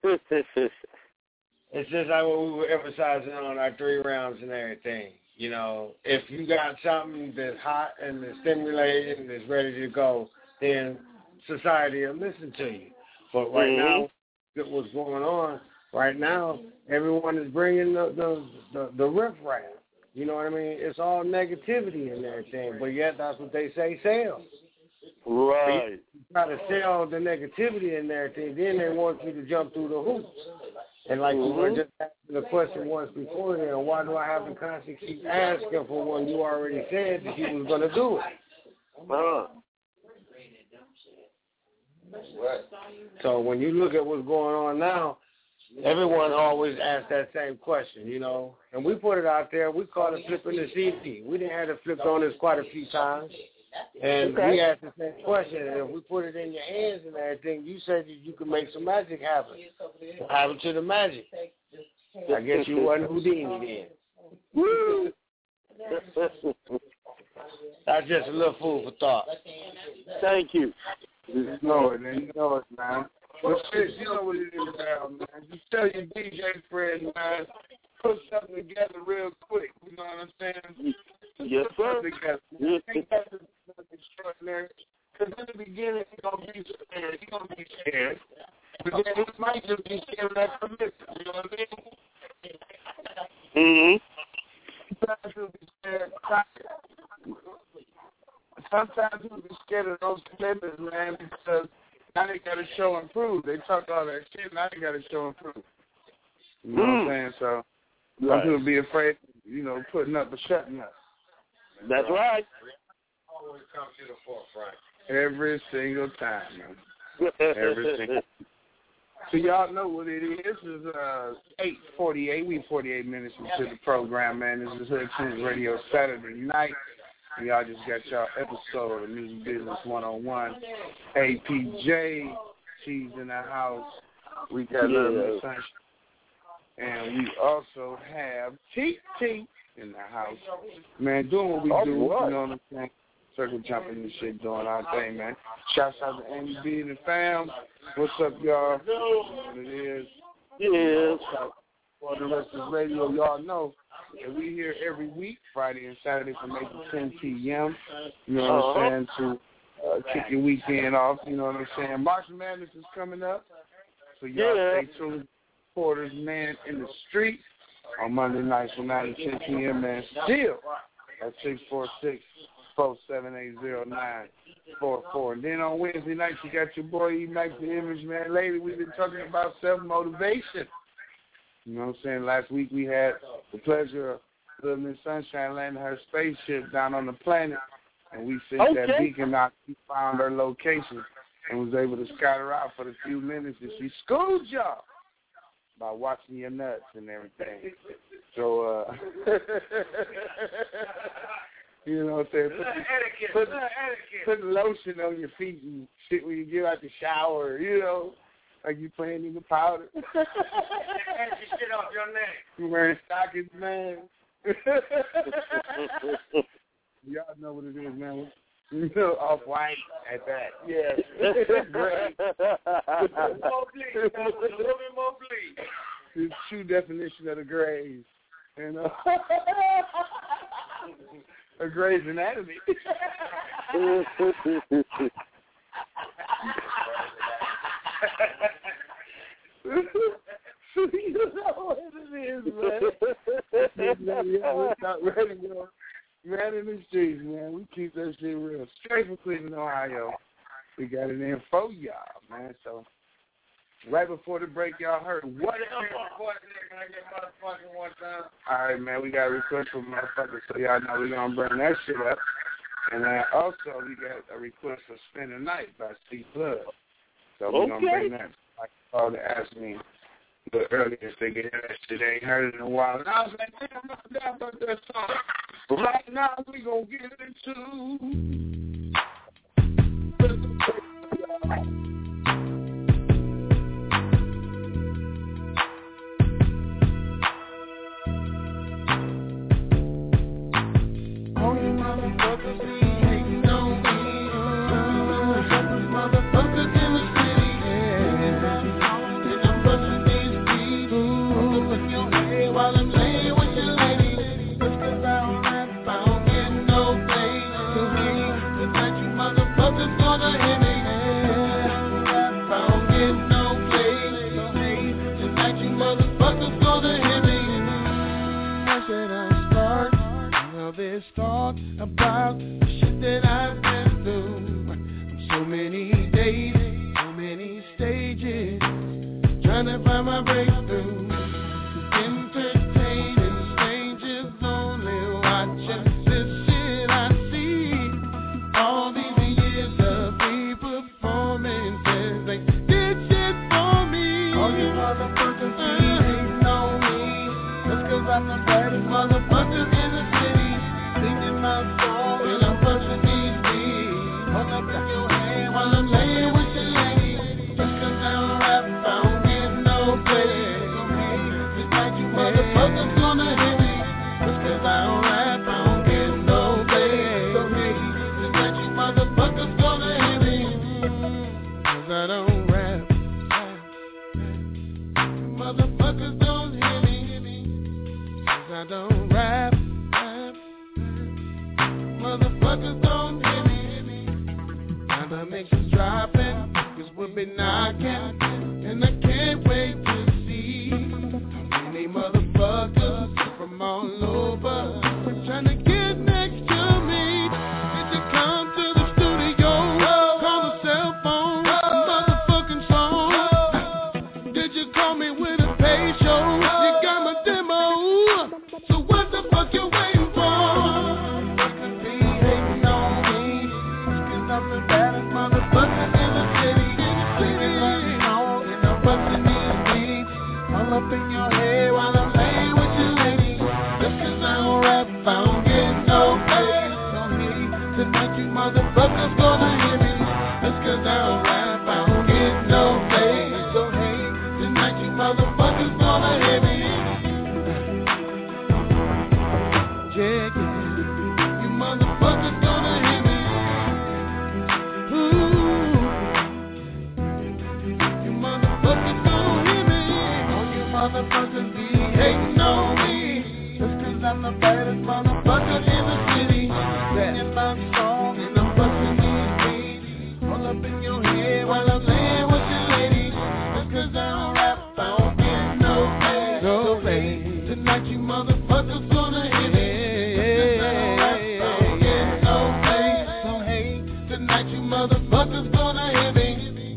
It's just like what we were emphasizing on our three rounds and everything. You know, if you got something that's hot and that's stimulating and that's ready to go, then society will listen to you. But right mm-hmm. now, what's going on right now, everyone is bringing the the, the, the riff-raff. You know what I mean? It's all negativity and everything, but yet that's what they say sells. Right. You try to sell the negativity and everything, then they want you to jump through the hoops. And like mm-hmm. you were just asking the question once before there, why do I have to constantly keep asking for one you already said that you was going to do it? Uh-huh. So when you look at what's going on now, everyone always asks that same question, you know. And we put it out there. We call it flipping the C D. We didn't have to flip on this quite a few times. And okay. we asked the same question. And if we put it in your hands and everything, you said that you could make some magic happen. What happened to the magic? I guess you wasn't Houdini then. Woo! That's just a little food for thought. Thank you. You know it, man. You know it, man. But shit, you know what it is now, man. Just tell your D J friend, man, put something together real quick. You know what I'm saying? Just Yes, put sir. something together. Yes. I think that's extraordinary. Because in the beginning, he's going to be scared. He's going to be scared. But then he might just be scared of that permission. You know what I mean? Mm-hmm. Sometimes he'll be scared. Sometimes he'll be scared of those commitments, man, because now they got to show and prove. They talk all that shit, now they got to show and prove. You know Mm. what I'm saying? So some Right. people be afraid, you know, putting up or shutting up. That's right. Always come to the forefront. Every single time, man. Every single So y'all know what it is. It's uh, eight forty-eight. We forty-eight minutes into the program, man. This is Hood Tunes Radio Saturday night. And y'all just got y'all episode of Music Business one oh one. A P J, she's in the house. We got Yeah. Love Miss Sunshine. And we also have T T in the house. Man, doing what we All do, right. you know what I'm saying? Circle jumping and shit, doing our thing, man. Shouts out to Andy B and the fam. What's up, y'all? What it is. Yes. For the rest of the radio, y'all know that we here every week, Friday and Saturday from eight to ten p.m. You know what Uh-huh. I'm saying? To uh, kick your weekend off, you know what I'm saying? March Madness is coming up. So y'all Yeah. stay tuned. Porter's Man in the Street on Monday nights from nine to ten p.m. and still at six four six, four seven eight, zero nine four four. And then on Wednesday nights, you got your boy E. Max the Image Man. Lately, we've been talking about self-motivation. You know what I'm saying? Last week, we had the pleasure of Little Miss Sunshine landing her spaceship down on the planet. And we sent that Okay. beacon out. She found her location and was able to scout her out for the few minutes that she schooled y'all by watching your nuts and everything. So, uh, you know what I'm saying? Put, put, put lotion on your feet and shit when you get out the shower, you know, like you playing in the powder. And you shit off your neck. You wearing stockings, man. Y'all know what it is, man. You know, off-white at that. Yeah. Great. More bleach. A little bit more bleach. The true definition of the Grey's. You know? A Grey's Anatomy. You know what it is, man. Yeah, we're not ready, yo. Man in the streets, man. We keep that shit real. Straight from Cleveland, Ohio. We got it in for y'all, man. So, right before the break, y'all heard what Can I get motherfucking one time? All right, man. We got a request from motherfuckers, so y'all know we're going to bring that shit up. And then also, we got a request for Spend the Night by C Club. So, we're going to Okay. bring that. Like, called to ask me a little earlier if they get that shit. They ain't heard it in a while. And I was like, damn, I'm not down about that song. Right now, we going to get into... All you motherfuckers be hating on me. Motherfuckers in the city. And I'm brushing these teeth. Up in your head while I'm laying with your lady. Just 'cause I don't rap, I don't get no pay. Tonight you motherfuckers gonna hit me. I don't get no play. Tonight you motherfuckers gonna hit me. Where should I start? Well, let's talk about the shit that I've been through. So many days, so many stages, trying to find my breakthrough. Entertaining strangers only, watching this shit I see. All these years of me performances, they did shit for me. All you motherfuckers be hating on me, just 'cause I'm the baddest motherfucker in the city. Singing my song and I'm brushing these beats. Hold up in your hand while I'm laying with your lady. Just 'cause I don't rap, I don't get no play. Tonight you don't rap, rap, motherfuckers don't hear me. Now the mix is dropping, cause we'll be knocking, and I can't wait to see how many motherfuckers from all over trying to get next to me. Did you come to the studio, call the cell phone, a motherfucking song? Did you call me with a pay show? You got my demo, so what the fuck you waiting for? Fucking be hating on me, cause I'm the baddest motherfucker in the city. Singing my song and I'm busting these beats all up in your head while I'm laying with you ladies. Just cause I don't rap, I don't get no pay. So hey, tonight you motherfuckers gonna hear me. Just cause I don't rap, I don't get no pay. So hey, tonight you motherfuckers gonna hear me. Yeah, yeah, you motherfuckers gonna hear me. Ooh, you motherfuckers gonna hear me. All you motherfuckers be hating on me. Just cause I'm the baddest motherfucker in the city. Singing my song and I'm busting these beats all up in your head while I'm laying with you ladies. Just cause I don't rap, I don't get no pay. No pay. Tonight you motherfuckers gonna hear me. Just cause I don't rap, I don't get no pay. So hey, tonight you motherfuckers gonna hear me.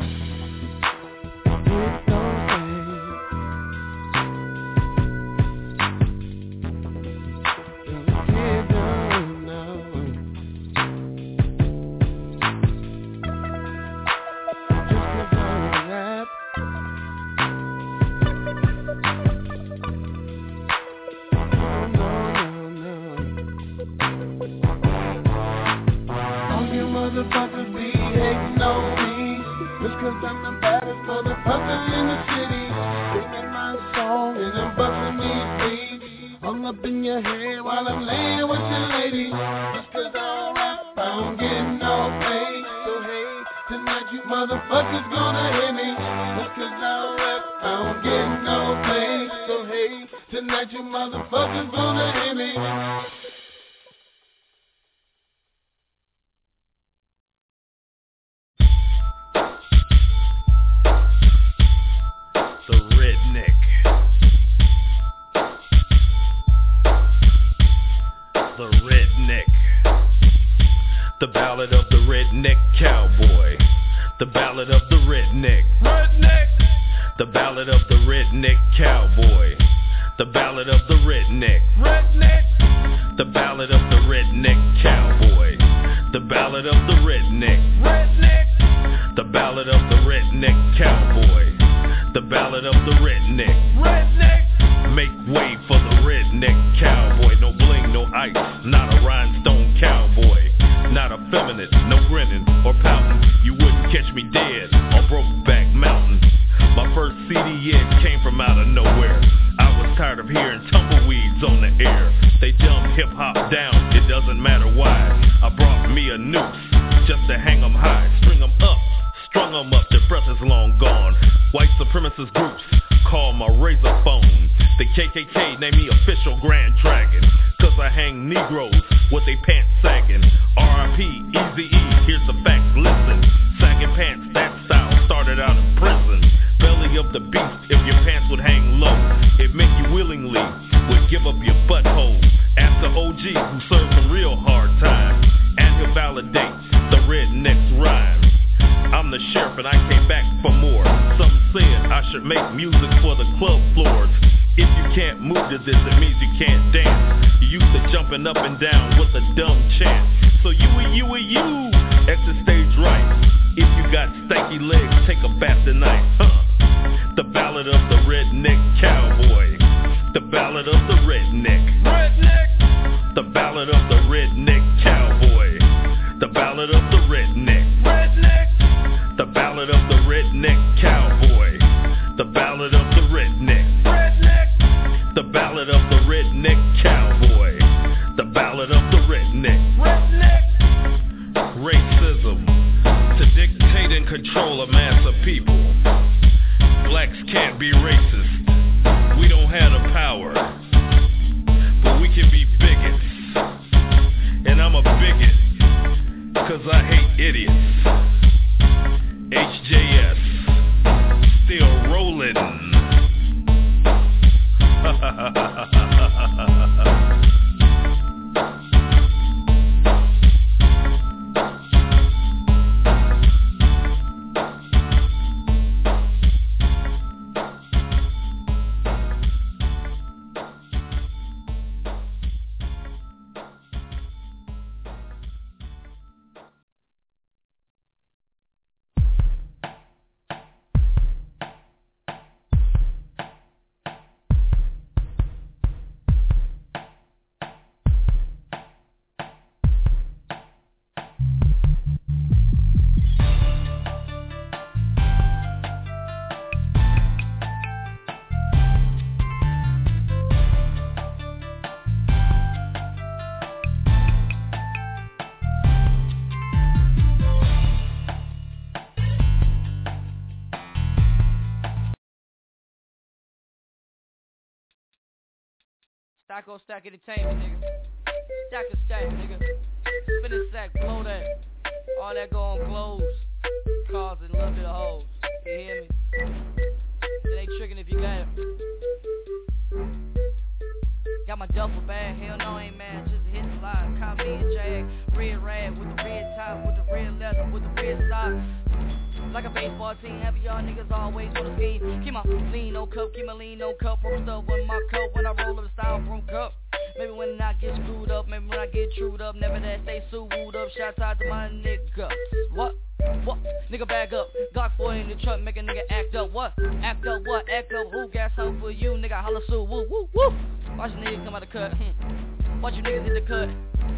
Motherfuckers be hating on me just cause I'm the baddest motherfucker in the city. Singing my song and I'm busting these beats all up in your head while I'm laying with your lady. Just cause I don't rap, I don't get no pay. So hey, tonight you motherfuckers gonna hear me. Just cause I don't rap, I don't get no pay. So hey, tonight you motherfuckers gonna hear me. The Redneck. The Redneck. The Ballad of the Redneck Cowboy. The Ballad of the Redneck. Redneck. The Ballad of the Redneck Cowboy. The Ballad of the Redneck. Redneck. The Ballad of the Redneck Cowboy. The Ballad of the Redneck. Redneck. The Ballad of the Redneck Cowboy. The Ballad of the Redneck. Redneck. Make way for the Redneck Cowboy. No bling, no ice, not a rhinestone cowboy. Not effeminate, no grinning or pouting. You wouldn't catch me dead on Brokeback Mountain. My first C D hit came from out of nowhere. I was tired of hearing tumbleweeds on the air. They dumb hip-hop down, it doesn't matter why. I brought me a noose just to hang 'em high. String 'em up, strung 'em up, their breath is long gone. White supremacist groups call my razor phone. The K K K named me official Grand Dragon, cause I hang Negroes with they pants sagging. R I P, Eazy-E, here's the facts, listen. Sagging pants, that style started out in prison. Belly of the beast, if your pants would hang low, it make you willingly would give up your butthole. Ask the O G who served some real hard time, and he'll validate the Redneck's rhyme. I'm the sheriff and I came back for more. Some said I should make music for the club floors. If you can't move to this, it means you can't dance. You used to jumping up and down with a dumb chant. So you and you and you, exit stage right. If you got stanky legs, take a bath tonight. Huh. The Ballad of the Redneck Cowboy. The Ballad of the Redneck. Redneck. The Ballad of the Redneck Cowboy. The Ballad of the Redneck. Redneck. The Ballad of the Redneck Cowboy. The Ballad of the Redneck. Redneck. The Ballad of the Redneck Cowboy. The Ballad of the Redneck. Redneck. Racism. To dictate and control a mass of people. Blacks can't be racist. We don't have the power. Stack on stack entertainment, nigga. Stack a stack, nigga. Spin a sack, blow that. All that go on clothes, cars, and a little bit of hoes. You hear me? It ain't tricking if you got it. Got my duffel bag, hell no, ain't mad, just hit the line. Copy and jag, red rag with the red top, with the red leather, with the red socks. Like a baseball team, happy y'all niggas always wanna scheme. Keep my lean, no cup, keep my lean, no cup. From stuff in my cup when I roll up the styrofoam cup. Maybe when I get screwed up, maybe when I get trued up. Never that stay sued up, shout out to my nigga. What? What? Nigga back up, Glock forty in the truck, make a nigga act up. What? Act up, what? Act up, who gas out for you, nigga, holla sue, woo, woo, woo. Watch your niggas come out the cut, watch you niggas hit the cut.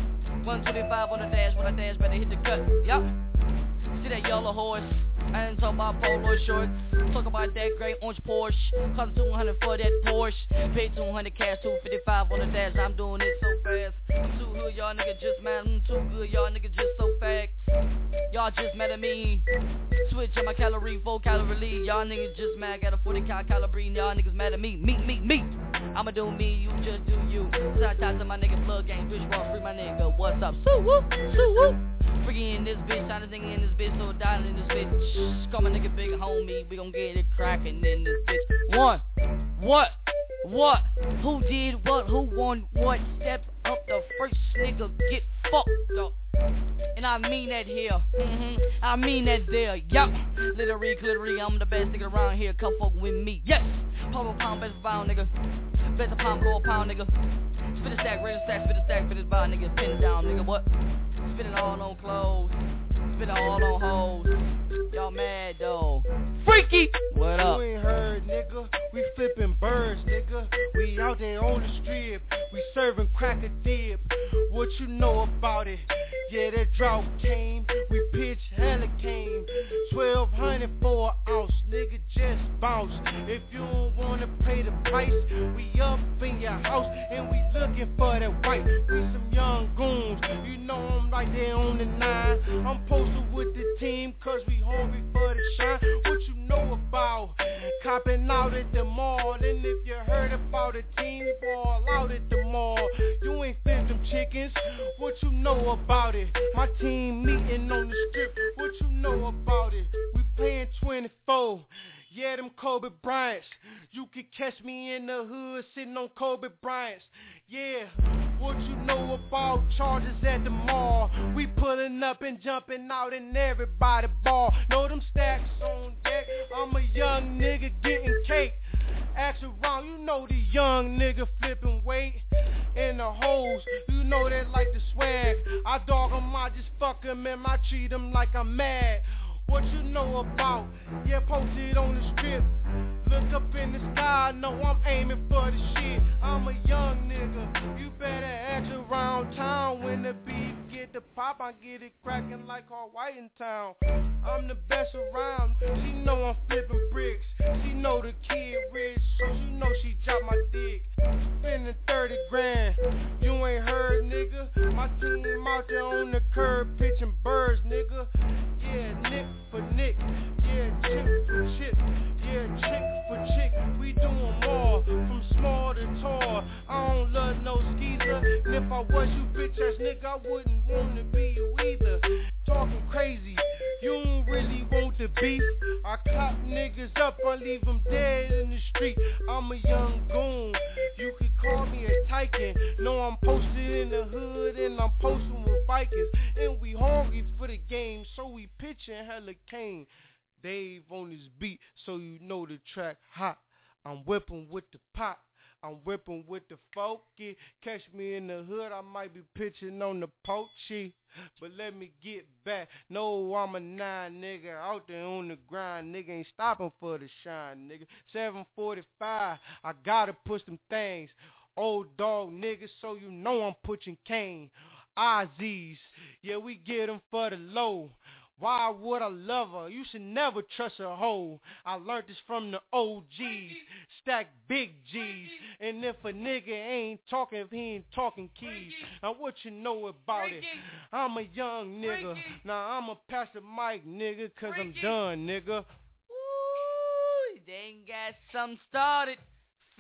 one twenty-five on the dash, when I dash, better hit the cut, yup. See that yellow horse, I didn't talk about polo shorts. Talk about that great orange Porsche. Cost two hundred for that Porsche. Paid two hundred cash, two fifty-five on the dash. I'm doing it so fast. I'm too hood, y'all niggas just mad. I'm too good, y'all niggas just so fast. Y'all just mad at me. Switch on my calorie, full calorie lead. Y'all niggas just mad, got a forty cal calorie. Y'all niggas mad at me, me, me, me. I'ma do me, you just do you. Shout out to my nigga Plug Gang, Fish Raw, free my nigga. What's up? Sue woo, sue woo. Freaky in this bitch, trying to think in this bitch, so dialing in this bitch. Call my nigga big homie, we gon' get it crackin' in this bitch. One, what, what, who did what, who won what, step up the first nigga get fucked up. And I mean that here, mm-hmm, I mean that there, yup. Literary, clitory, I'm the best nigga around here, come fuck with me, yes. Pound a pound, best pound, nigga. Best a pound, blow a pound, nigga. Spit a stack, raise a stack, spit a stack, spit a bar, nigga. Pin it down, nigga, what? Spit it all on clothes, spit it all on hoes. Y'all mad though. Freaky! What up? You ain't heard, nigga. We flipping birds, nigga. We out there on the strip. We serving cracker dip. What you know about it? Yeah, that drought came. We pitch hella came. twelve hundred for an ounce, nigga, just bounce. If you don't wanna pay the price, we up in your house and we looking for that white. We some young goons, you know I'm right there on the nine. I'm posted with the team cause we hungry for the shine. What you know about copping out at the mall? And if you heard about a team ball out at the mall, you ain't fed them chickens. What you know about it? My team meeting on the strip. What you know about it? We playing twenty-four. Yeah, them Kobe Bryants. You could catch me in the hood sitting on Kobe Bryants. Yeah, what you know about charges at the mall? We pulling up and jumping out in everybody ball. Know them stacks on deck. I'm a young nigga getting cake. Ask around, you know the young nigga flipping weight in the hoes. You know they like the swag. I dog 'em, I just fuck 'em, and I treat 'em like I'm mad. What you know about? Yeah, posted on the strip. Look up in the sky, know I'm aiming for the shit. I'm a young nigga, you better act around town. When the beef get the pop, I get it cracking like all white in town. I'm the best around, she know I'm flipping bricks. She know the kid rich, so she know she dropped my dick. Spending thirty grand, you ain't heard, nigga. My team out there on the curb pitching birds, nigga. Yeah, Nick for Nick, yeah, chip for chip, yeah, chick for chick. We do 'em all, from small to tall. I don't love no skeezer, and if I was you bitch ass nigga, I wouldn't wanna be you either. Talking crazy, you don't really want the beef. I cop niggas up, I leave them dead in the street. I'm a young goon, you could call me a Titan. No, I'm posted in the hood and I'm posting with bikers. And we hungry for the game, so we pitching hella cane. Dave on his beat, so you know the track hot. I'm whipping with the pop, I'm whipping with the funky. Catch me in the hood, I might be pitching on the poachy. But let me get back. No, I'm a nine, nigga. Out there on the grind, nigga. Ain't stopping for the shine, nigga. seven forty-five, I gotta push them things. Old dog, nigga, so you know I'm pushing cane. Ozzy's, yeah, we get them for the low. Why would I love her? You should never trust a hoe. I learned this from the O Gs. Stack big G's. And if a nigga ain't talking, if he ain't talking keys. Now what you know about it? I'm a young nigga. Now I'ma pass the mic, nigga, cause I'm done, nigga. Woo, they ain't got something started.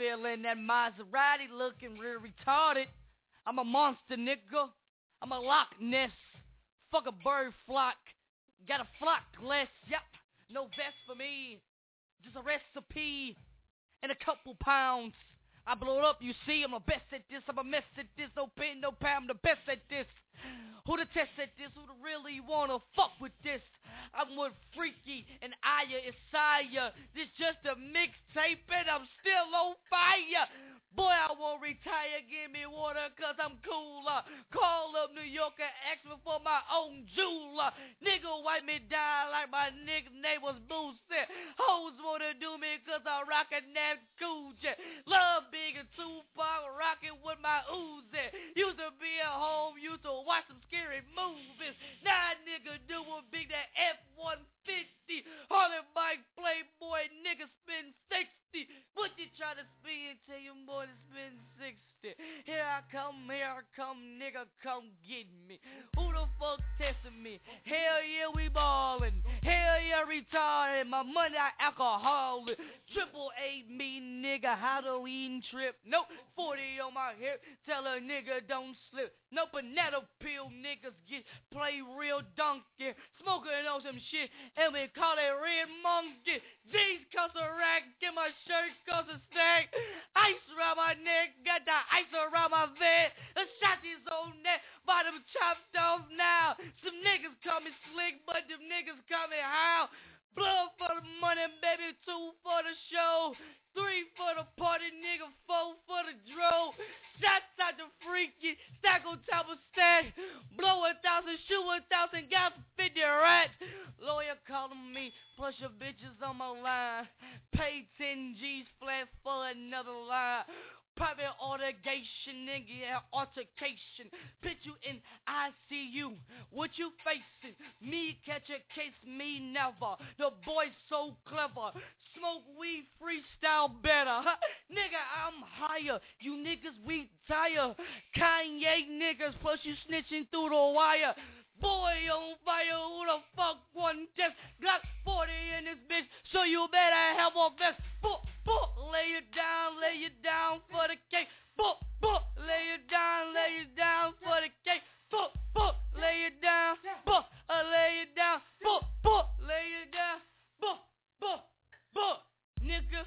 feeling that Maserati looking real retarded. I'm a monster, nigga. I'm a Loch Ness. Fuck a bird flock. Got a flock less. Yep. No vest for me. Just a recipe and a couple pounds. I blow it up, you see. I'm the best at this. I'm a mess at this. No pen, no pal. I'm the best at this. Who the test at this? Who the really wanna fuck with this? I'm with Freaky and Aya Isaiah. This just a mixtape and I'm still on fire. Boy, I won't retire, give me water, cause I'm cooler. Call up New York and ask me for my own jeweler. Nigga wipe me down like my nigga name was Boosie. Hoes wanna do me cause I'm rockin' that Gucci. Love Big and Tupac, rockin' with my Uzi. Used to be at home, used to watch some scary movies. Now nigga doing big that F one fifty. Harley Mike, Playboy, nigga spend sixty. What you try to spend till you more than spend sixty? Here I come, here I come, nigga, come get me. Who the fuck testing me? Hell yeah, we ballin'. Hell yeah, retarded. My money I alcoholic. Triple A me, nigga, Halloween trip. Nope, forty on my hip. Tell a nigga don't slip. No banana peel, niggas get play real donkey. Smoking on some shit, and we call it red monkey. Jeans cost a rack, get my shirt cost a stack. Ice around my neck, got the ice around my vest. The shotty's on that, bottom chopped off now. Some niggas call me slick, but them niggas call me how? Blood for the money, baby, two for the show. Three for the party, nigga, four for the dro. Shots out the Freaky, stack on top of stack. Blow a thousand, shoot a thousand, got fifty rats. Lawyer calling me, plus your bitches on my line. Pay ten G's flat for another line. Private altercation, nigga, yeah, altercation. Put you in I C U. What you facing? Me catch a case, me never. The boy's so clever. Smoke weed, freestyle better. Huh? Nigga, I'm higher. You niggas, we tire. Kanye niggas, plus you snitching through the wire. Boy on fire, who the fuck won this? Got forty in this bitch, so you better have a vest. Book, book, lay it down, lay it down for the cake. Book, book, lay it down, lay it down for the cake. Book, book, lay it down, book, uh, lay it down. Book, book, lay it down. Book, book, book, nigga.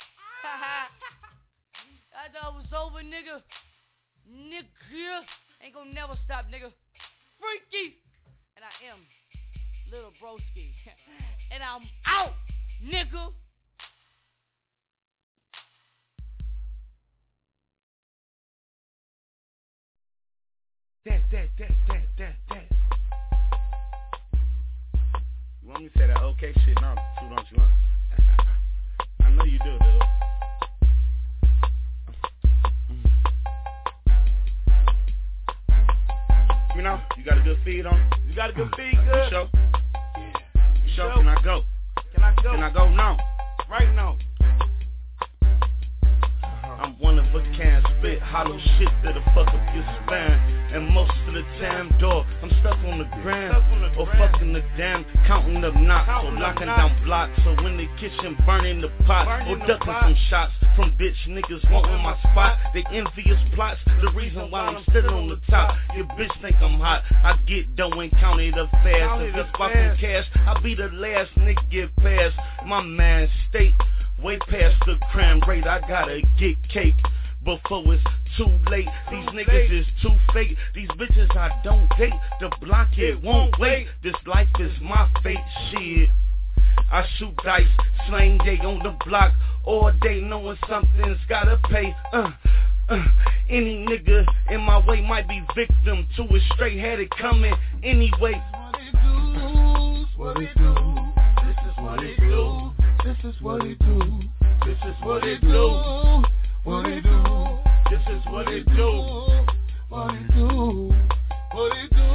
I thought it was over, nigga. Nigga, ain't gonna never stop, nigga. Freaky, and I am Little Broski, and I'm out, nigga. That, that, that, that, that, that. You want me to say that okay shit? No, too don't you want? I know you do, dude. You know, you got a good feed on? You got a good feed, good? Show? Yeah. Show, can I go? Can I go? Can I go now? Right now. I'm one of a kind, spit hollow shit that'll fuck up your spine. And most of the time, dog, I'm stuck on the ground or fucking the dam, counting up knocks or locking down blocks. So when the kitchen burning the pot or ducking some shots from bitch niggas wanting my spot, they envious plots. The reason why I'm sitting on the top, your bitch think I'm hot. I get dough and count it up fast. If it's about some cash, I'll be the last nigga get past my man state. Way past the crime rate, I gotta get cake before it's too late. These niggas is too fake. These bitches I don't date. The block it won't wait. This life is my fate. Shit. I shoot dice, slang day on the block all day, knowing something's gotta pay. Uh, uh, any nigga in my way might be victim to a straight headed coming anyway. What it do? This is what it do. This is what it do. This is what it do. What it do. This is what it do. What it do. What it do.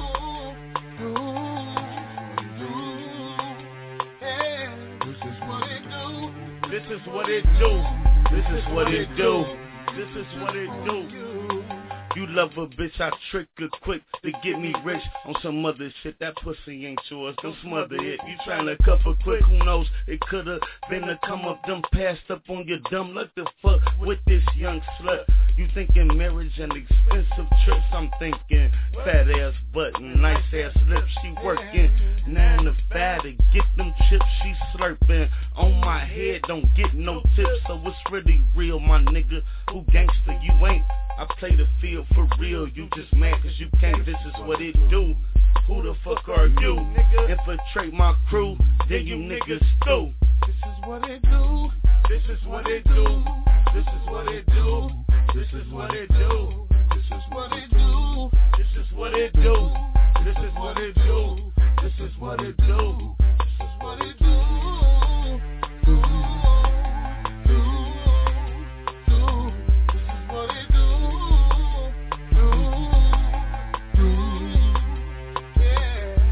This is what it do. This is what it do. This is what it do. This is what it do. You love a bitch, I trick her quick to get me rich. On some other shit, that pussy ain't yours, don't smother it. You tryna cuff her quick, who knows? It could've been a come up, them passed up on your dumb luck to fuck with this young slut. You thinking marriage and expensive trips, I'm thinking fat ass butt and nice ass lips. She working nine to five to get them chips she slurping. On my head, don't get no tips, so it's really real, my nigga. Who gangster you ain't? I play the field for real. You just mad cause you can't, this is what it do. Who the fuck are you? Infiltrate my crew, then you niggas do. This is what it do. This is what it do. This is what it do. This is what it do. This is what it do. This is what it do. This is what it do. This is what it do. This is what it do. Do, do, do. This is what it do. Do, do, yeah.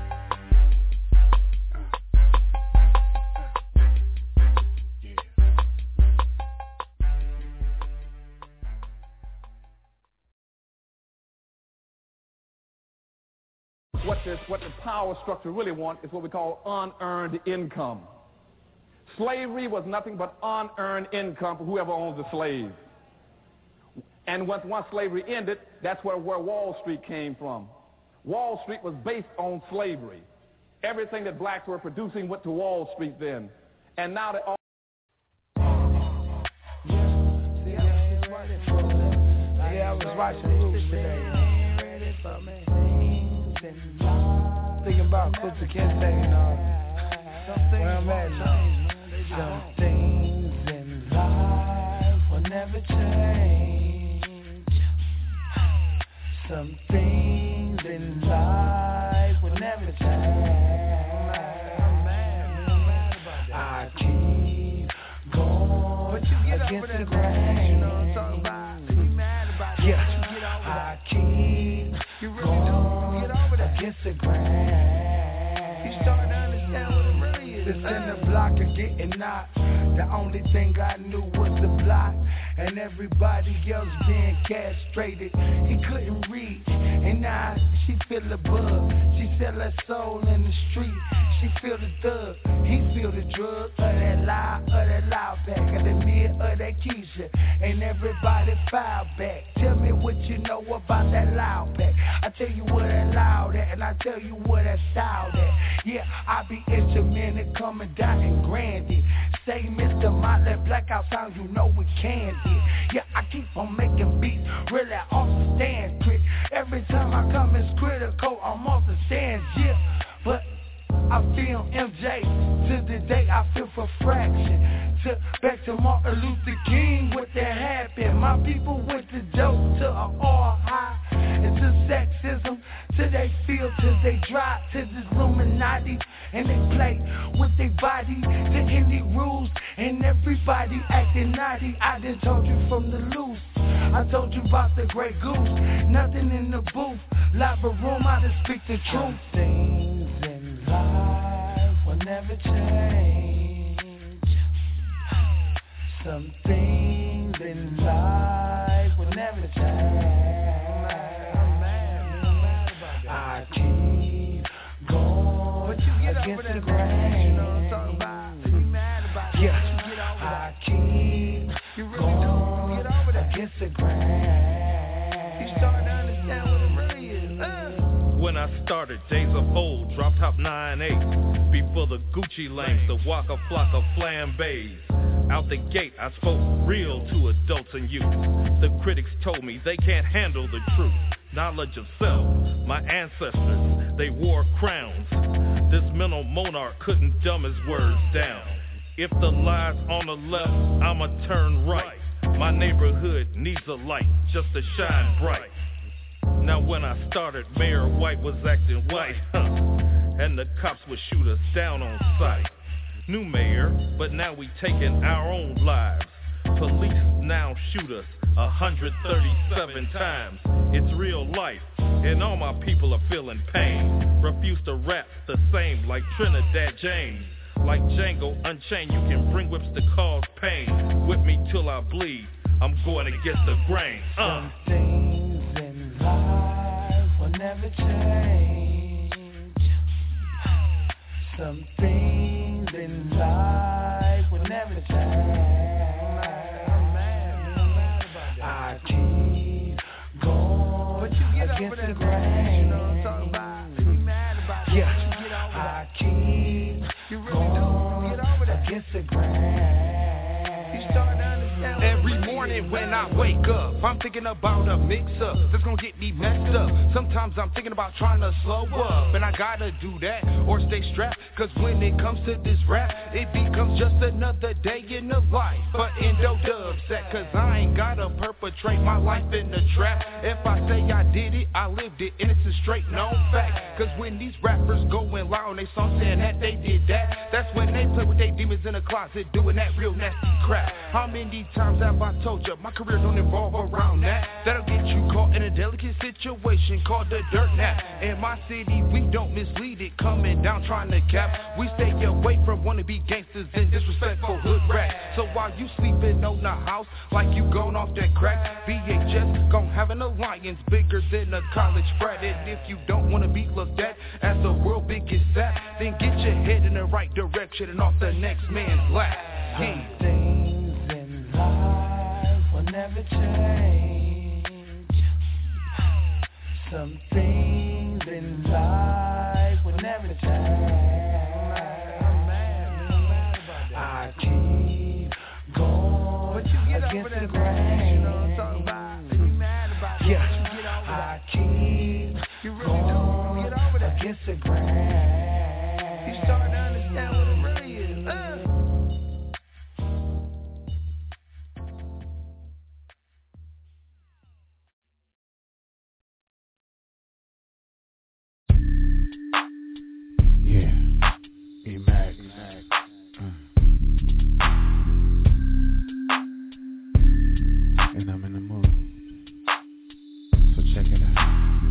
What this, what the power structure really want is what we call unearned income. Slavery was nothing but unearned income for whoever owns the slave. And once, once slavery ended, that's where, where Wall Street came from. Wall Street was based on slavery. Everything that blacks were producing went to Wall Street then. And now that all... Yeah, I was watching Roots today. Thinking about Kunta Kinte and uh, where I'm at now. Some things in life will never change. Some things in life will never change. I keep going against the grain. You know what I'm talking about? You mad about it? Yeah, I keep going against the grain. You starting to understand what it really is. It's in the block of getting knocked. The only thing I knew was the block, and everybody else being castrated. He couldn't read, and now she feel the bug. She sell her soul in the street. She feel the thug. He feel the drug of that loud, of that loud pack, of the mid, of that Keisha, and everybody file back. Tell me what you know about that loud pack. I tell you what that loud at, and I tell you what that style at. Yeah, I be instrumental coming down in Grandy. Say Mister Motley Blackout sounds, you know we can do. Yeah, I keep on making beats, really off the stand quick. Every time I come it's critical, I'm off the stands, yeah. But I feel M J, to the day I feel for fraction. To back to Martin Luther King, what that happened. My people went to dope, to a all high, and to sexism, till they feel, till they drop, to the Illuminati, and they play with their body, to any rules, and everybody acting naughty. I done told you from the loose, I told you about the Grey Goose, nothing in the booth, live a room, I just speak the truth. Things in life will never change. Some things in life will never change. I keep going against the grain. You know what I'm talking about? You mad about it? Yeah, I keep going against the grain. You starting to understand what it really is, huh? When I started, days of old, drop top nine eight. Before the Gucci lanes, the Waka Flocka flambés. Out the gate, I spoke real to adults and youth. The critics told me they can't handle the truth. Knowledge of self, my ancestors, they wore crowns. This mental monarch couldn't dumb his words down. If the lie's on the left, I'ma turn right. My neighborhood needs a light just to shine bright. Now when I started, Mayor White was acting white, huh? And the cops would shoot us down on sight. New mayor, but now we taking our own lives. Police now shoot us one hundred thirty-seven times. It's real life, and all my people are feeling pain. Refuse to rap the same like Trinidad James. Like Django Unchained, you can bring whips to cause pain. Whip me till I bleed, I'm going against the grain. Uh. Some things never change. Some things in life will never change. I keep going against the grain. Yeah, I keep going against the grain. Every morning when I wake up, I'm thinking about a mix-up that's gonna get me messed up. Sometimes I'm thinking about trying to slow up, and I gotta do that or stay strapped. Cause when it comes to this rap, it becomes just another day in the life. But Endo Dub set, cause I ain't gotta perpetrate my life in the trap. If I say I did it, I lived it, and it's a straight known fact. Cause when these rappers going loud on they song saying that they did that, that's when they play with their demons in the closet doing that real nasty crap. How many times have I told you my career don't involve around that? That'll get you caught in a delicate situation called the dirt nap. In my city, we don't mislead it, coming down trying to cap. We stay away from wannabe gangsters and disrespectful hood rap. So while you sleeping on the house like you going off that crack, B H S gon' have an alliance bigger than a college frat. And if you don't wanna be looked at as the world biggest sap, then get your head in the right direction and off the next man's lap. Yeah. Things in life will never change. Some things in life will never change. I keep going against the grain. Yeah, I keep going against the grain. You start to understand what it really is. Uh. E-Mac. Uh. And I'm in the mood. So check it out.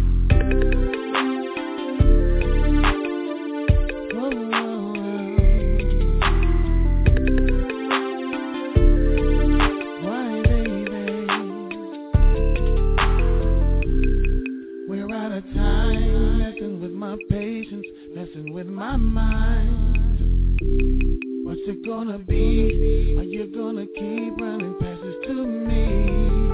Oh, oh, oh. Why, baby? We're out of time, messing with my patience, messing with my mind. What's it gonna be? Are you gonna keep running passes to me?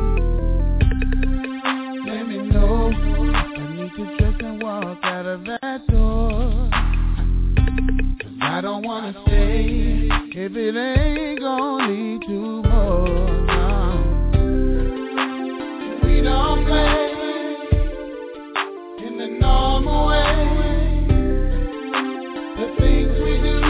Let me know if I need to dress and walk out of that door. Cause I don't wanna stay if it ain't gonna lead to more. No. We don't play in the normal way. The things we do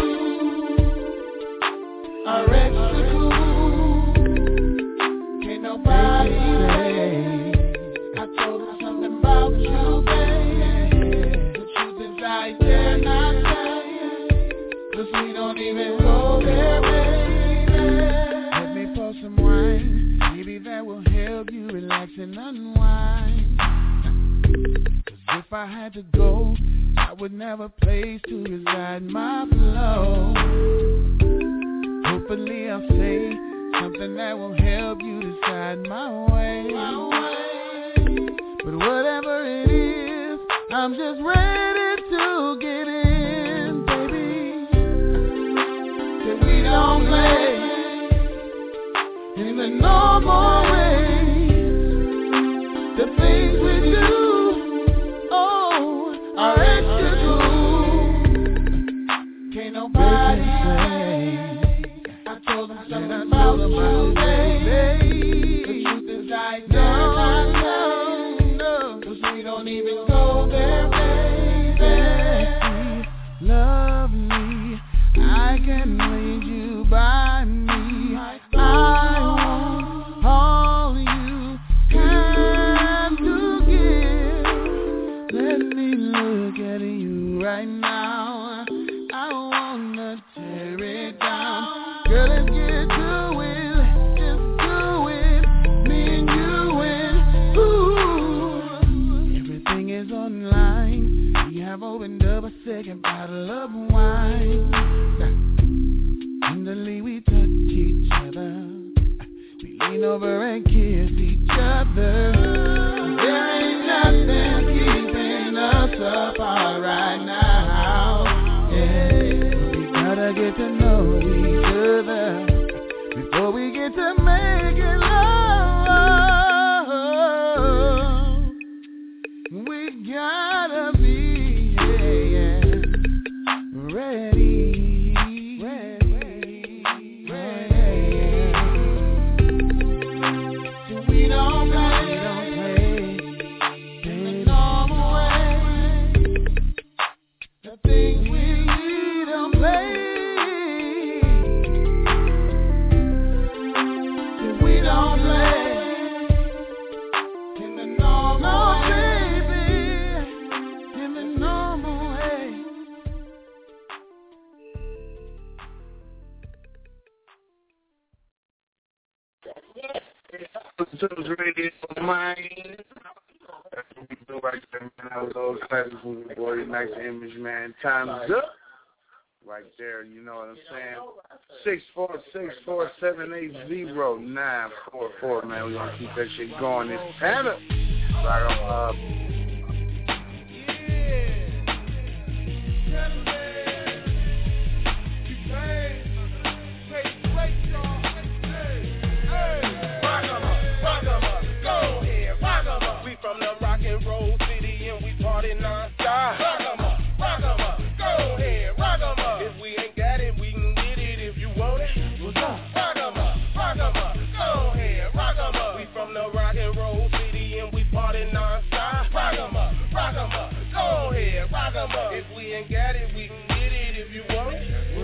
are extra cool. Can't nobody say I told them something about you, babe. The truth is I dare not say, cause we don't even go there, baby. Let me pour some wine, maybe that will help you relax and unwind. Cause if I had to go, I would never place to reside my flow. Hopefully I'll say something that will help you decide my way. my way. But whatever it is, I'm just ready to get in, baby. That we don't play in the normal way. The things we do, oh, are extra cool. Can't nobody say I told them something about you, baby. The truth is I dare not say, no, cause we don't even go there, baby. Lovely, I can lead you by me. I want all you have to give. Let me look at you right now. I wanna tear it down. Girl, let's get to it. Just do it. Me and you and ooh. Everything is online. We have opened up a second bottle of wine. Tenderly we touch each other. We lean over and kiss each other. There ain't nothing keeping us get to know each other, before we get to making love, we gotta be yeah, yeah, ready, ready, ready. So we don't play, we don't play in the normal way. The things we don't play. Don't play in the normal way, baby, in the normal way. Tunes Radio, mine. That's what we do right there, man. I was old classics with the boy, nice image, man. Time's up. Right there, you know what I'm saying? six four six, four seven eight zero nine four four, man. We're going to keep that shit going. It's Panda. Right on up. We from the rock and roll city and we party non-stop. Rock 'em up, rock 'em up, go ahead, rock 'em up. If we ain't got it, we can get it if you want it. Rock 'em up, rock 'em up, go ahead, rock 'em up. We from the rock and roll city and we party non-stop. Rock 'em up, rock 'em up, go ahead, rock 'em up. If we ain't got it, we can get it if you want it. We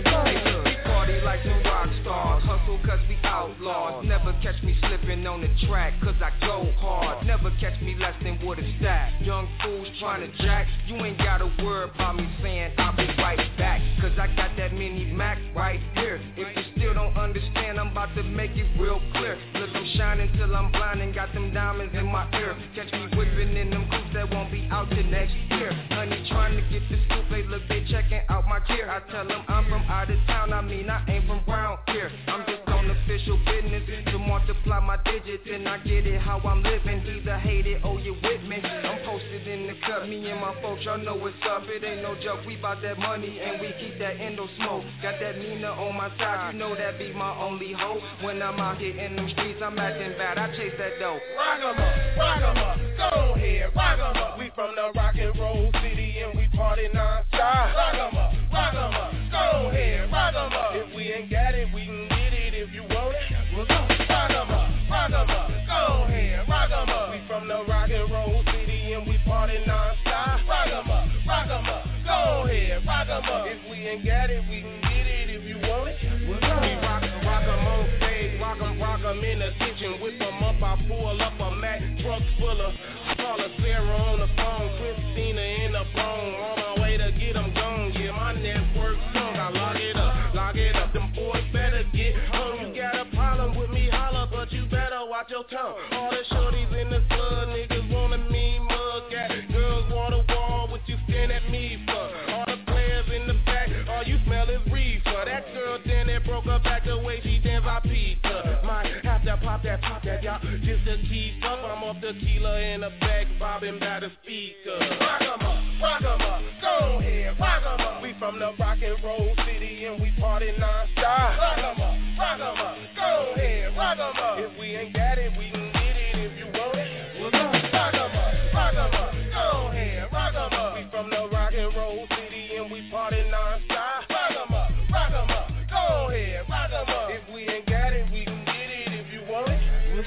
party like some rock stars, hustle cause we outlaws. Never catch me slipping on the track cause I go hard. Never catch me less than what it's stack. Young fools trying to jack, you ain't gotta worry about me saying I'll be right back. Cause I got that mini Mac right here. If you still don't understand, I'm about to make it real clear. Look, I'm shining till I'm blind and got them diamonds in my ear. Catch me whipping in them coops that won't be out till next year. Honey trying to get the scoop, they look, they checking out my gear. I tell them I'm from out of town, I mean I ain't from round here. I'm just on official business to multiply my digits and I get it how I'm living. Either hate it or you with me. I'm posted in the cut, me and my folks, y'all know what's up. It ain't no joke, we bout that money and we keep that endo smoke. Got that Nina on my side, you know that be my only hope. When I'm out here in them streets, I'm acting bad, I chase that dough. Rock 'em up, rock 'em up, go ahead, rock 'em up. We from the rock and roll city and we party non-stop. Rock 'em up, rock 'em up, go ahead, rock 'em up. If we ain't got it, we can get it if you want it. Rock 'em up, rock 'em up, go ahead, rock 'em up. We from the rock and roll city and we party non-stop. Rock 'em up, rock 'em up, go ahead, rock 'em up. If we ain't got it, we can get it if you want it. We rock 'em, rock 'em on stage, rock 'em, rock 'em in the kitchen, whip 'em up, I pull up a Mac truck full of, call a Sarah on the phone, Christina in the phone, on my way to get 'em gone. Yeah, my network's strong, I lock it up, lock it up. Them boys better get home. You got a problem with me, holla, but you better watch your tongue. All the shorties in the club, niggas wanna me mug at. Girls wanna wall, what you stand at me for? All the players in the back, all you smell is reefer. That girl then that broke her back the way she dance, I peeped her. Might have to pop that, pop that, y'all. Just to keep up, I'm off tequila in the back, bobbing by the speaker. Rock 'em up, rock 'em up, go ahead, rock 'em up. We from the rock and roll city and we party non-stop. Rock 'em up, rock 'em up, go ahead, rock 'em up. If we ain't got it, we can get it if you want it. Rock 'em up, rock 'em up, go ahead, rock 'em up. We from the rock and roll city and we party non-stop. Rock 'em up, rock 'em up, go ahead, rock 'em up. If we ain't got it, we can get it if you want it. We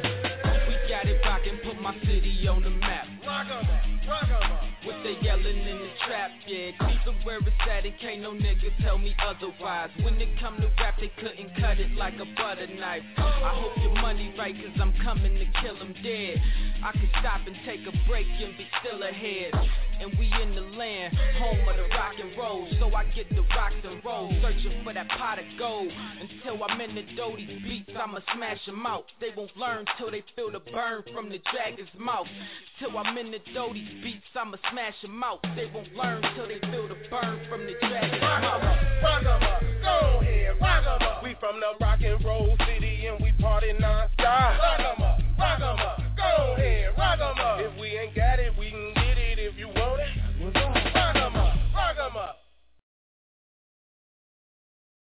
got it rockin', put my city on the map. Rock 'em up, rock 'em up. What they yelling in the trap, yeah. Keep it where it's at and can't no nigga tell me otherwise. When it come to rap, they couldn't cut it like a butter knife. I hope your money right, cause I'm coming to kill them dead. I could stop and take a break and be still ahead. And we in the land, home of the rock and roll. So I get the rock and roll, searching for that pot of gold. Until I'm in the dough, these beats, I'ma smash them out. They won't learn till they feel the burn from the dragon's mouth. Till I'm in the dough, these beats, I'ma smash them out. They won't learn till they feel the burn from the dragon's mouth. Rock 'em up, go ahead, rock 'em up. We from the rock and roll city and we party non-stop. Rock 'em up, rock 'em up, go ahead, rock 'em up. If we ain't got it, we can get it if you want it. Rock 'em up, rock 'em up.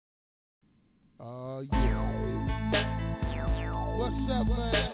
up, man?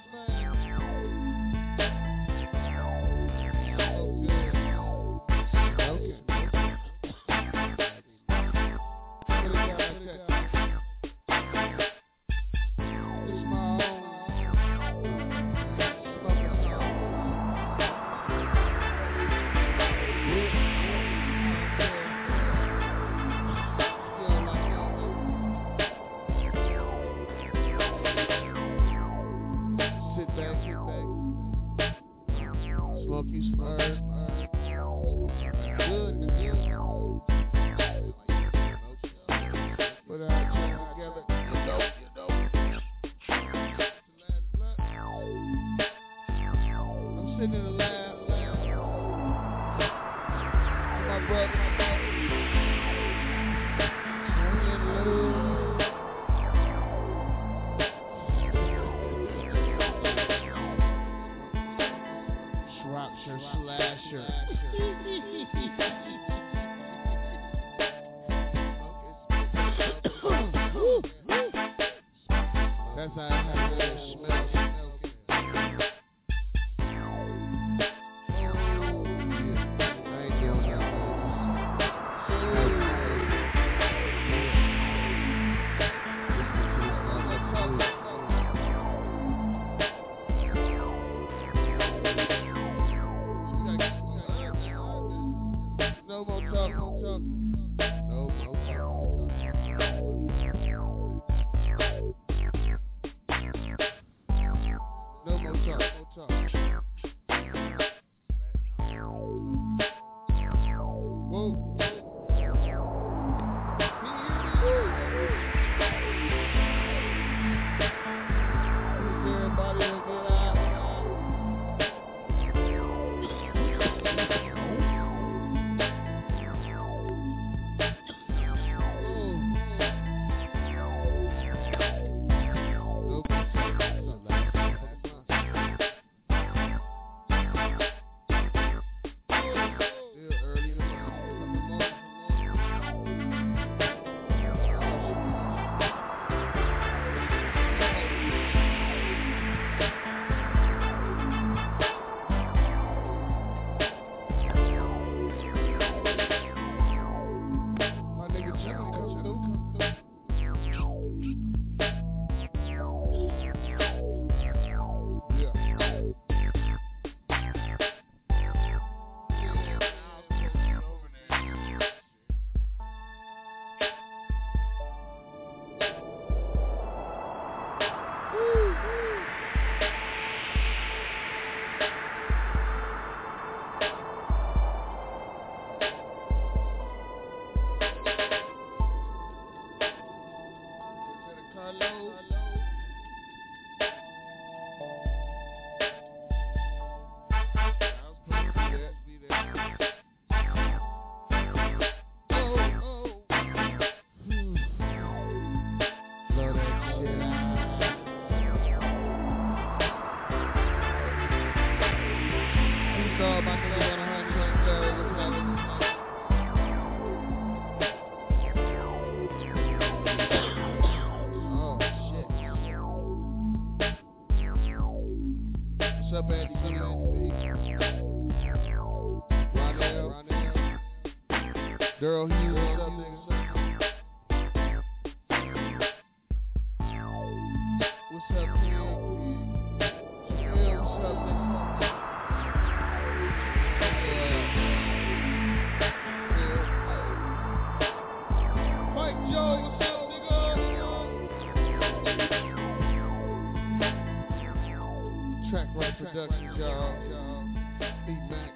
Girl, Hughes, what's up, nigga? What's up, King? Yeah, what's up, nigga? Yeah. Mike Joe, what's up, nigga? Track Right Productions, y'all. B-Mac.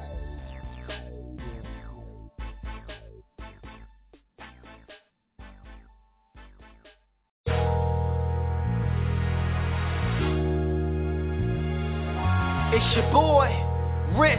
It's your boy, Risk.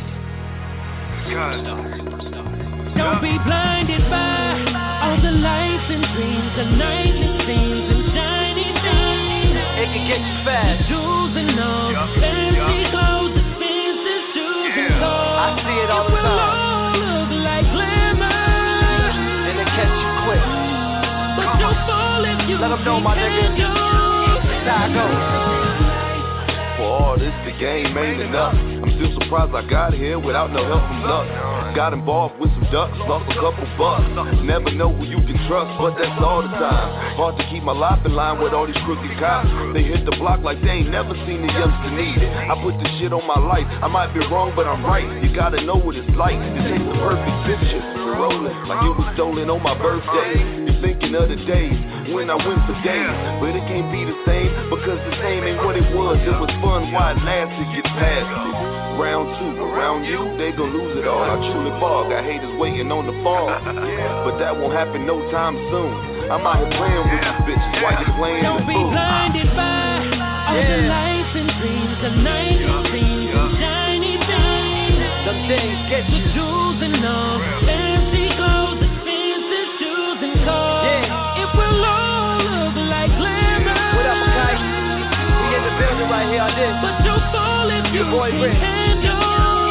Don't be blinded by all the lights and dreams, the nightly scenes and shiny things. It can get you fast. The jewels and all the fancy clothes, the fancy shoes and cars. I see it all the time. It will all look like glamour, and it catch you quick. But don't fall if you let them know, my nigga. That's how it goes. game ain't enough. I'm still surprised I got here without no help from luck. Got involved with some ducks, lost a couple bucks. Never know who you can trust, but that's all the time. Hard to keep my life in line with all these crooked cops. They hit the block like they ain't never seen a youngster need it. I put this shit on my life. I might be wrong, but I'm right. You gotta know what it's like to take the perfect picture and roll it like it was stolen on my birthday. You're thinking of the days when I went for days, but it can't be the same because the same ain't what it was. It was fun while it lasted, get past it. Round two, around you, they gon' lose it all. I truly ball, got haters waiting on the fall, but that won't happen no time soon. I'm out here playing with these bitches while you playing Don't the be fool. blinded by all the lights and dreams, the night it seems, and shiny things. Some things get the jewels and all, fancy clothes, expensive shoes and cars. Yeah. It will all look like glamour. What up, guys? We in the building right here on this. But you'll fall if you can't handle.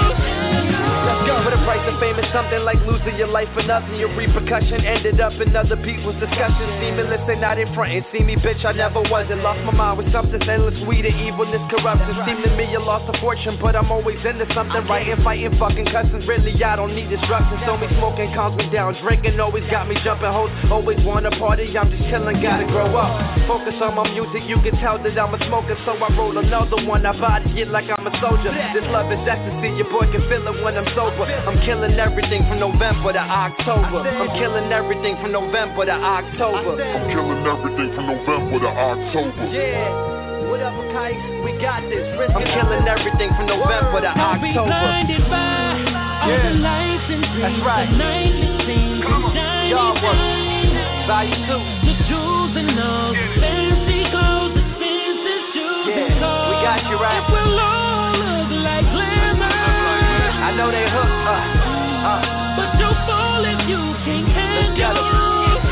Let's go. For the price of fame is something like losing your life for nothing. Your repercussion ended up in other people's discussions. Seamless and not in front and see me, bitch, I never was. And lost my mind with something endless, weed and evilness, corruption. Seem to me you lost a fortune, but I'm always into something. Writing, fighting, fucking cussing. Really, I don't need instructions. So me smoking calms me down. Drinking always got me jumping. Hoes always wanna party. I'm just chilling, gotta grow up. Focus on my music, you can tell that I'm a smoker. So I roll another one. I body it like I'm a soldier. This love is ecstasy, your boy can feel it when I'm sober. I'm killing everything from November to October. I'm killing everything from November to October. I'm killing everything from November to October. Yeah. What up, Kike? We got this. Risk I'm killing everything from November to October. Don't be blinded by all yeah. the lights and dreams. That's right. The night it seems, and shiny Y'all work. things. Value two. The jewels and all, the fancy clothes, expensive shoes yeah. and cars. We got you right. It will all look like glamour. I know they hook. Uh, uh. But you'll fall if you can't handle.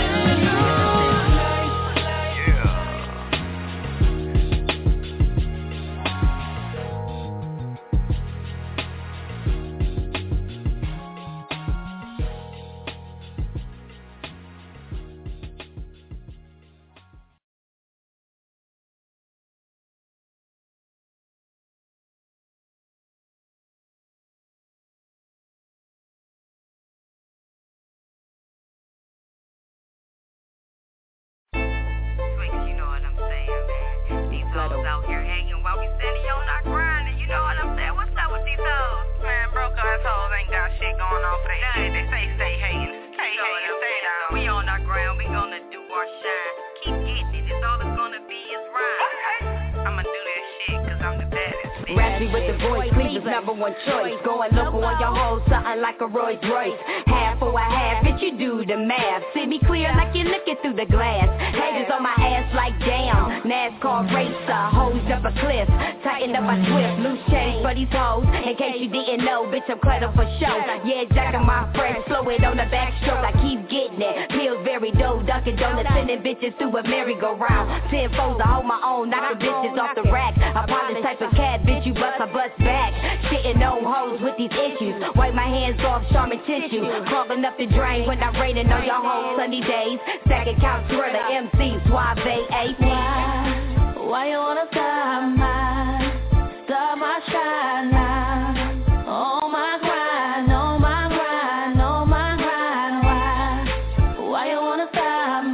Out here hanging while we steady on our grind, and you know what I'm saying? What's up with these hoes? Man, broke ass hoes ain't got shit going on for their shit. They say stay hating, stay hating, stay down. We on our grind, we gonna do our shine. Keep getting it, it's all it's gonna be is rhyme. I'ma do that shit, cause I'm the baddest. Rapping with the voice, Cleveland's number one choice. Going local on your hoes, something like a Rolls Royce. Half for a half, if you do the math. See me clear like you're looking through the glass. Haters on my ass like damn. NASCAR racer, hoes up a cliff. Tighten up my twist, loose change for these hoes. In case you didn't know, bitch, I'm cluttered for show. Yeah, jacking my fresh, slow it on the backstroke. I keep getting it. Pills very dope, Dunkin' Donuts, sending bitches through a merry-go-round. Ten foes, I hold my own, knock the bitches off the rack. I'm probably the type of cat, bitch, you bust, I bust back. Shitting on hoes with these issues. Wipe my hands off, Charmin tissue. Clogging up the drain when I'm raining on your hoes sunny days. Second count, twirler, M C, Suave, A P. Why, why you wanna stop my, stop my shine now? Oh my grind, oh my grind, oh my grind. Why, why you wanna stop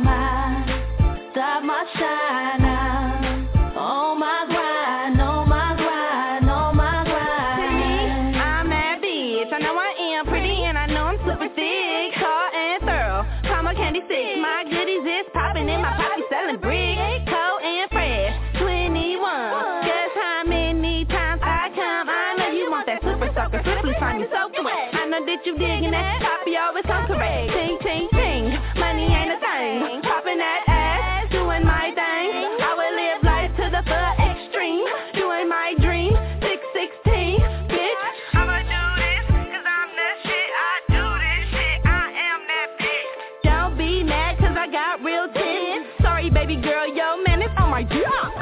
my, stop my shine now? Oh my grind, oh my grind, oh my grind. I'm that bitch, I know I am pretty and I know I'm super thick, tall and thorough. Comma candy stick, my goodies is popping in my pocket, selling bricks, cold and fresh. twenty-one, guess how many times I come? I know you want that super sucker, swiftly find you so wet. I know that you digging that, copy always so correct. Ting, ting, ting, money ain't a thing. Popping that ass, doing my thing. I will live life to the full extreme, doing my dream. Six sixteen, bitch. I'ma do this, cause I'm the shit. I do this shit, I am that bitch. Don't be mad cause I got real tits. Sorry baby girl, yo man, it's on my job.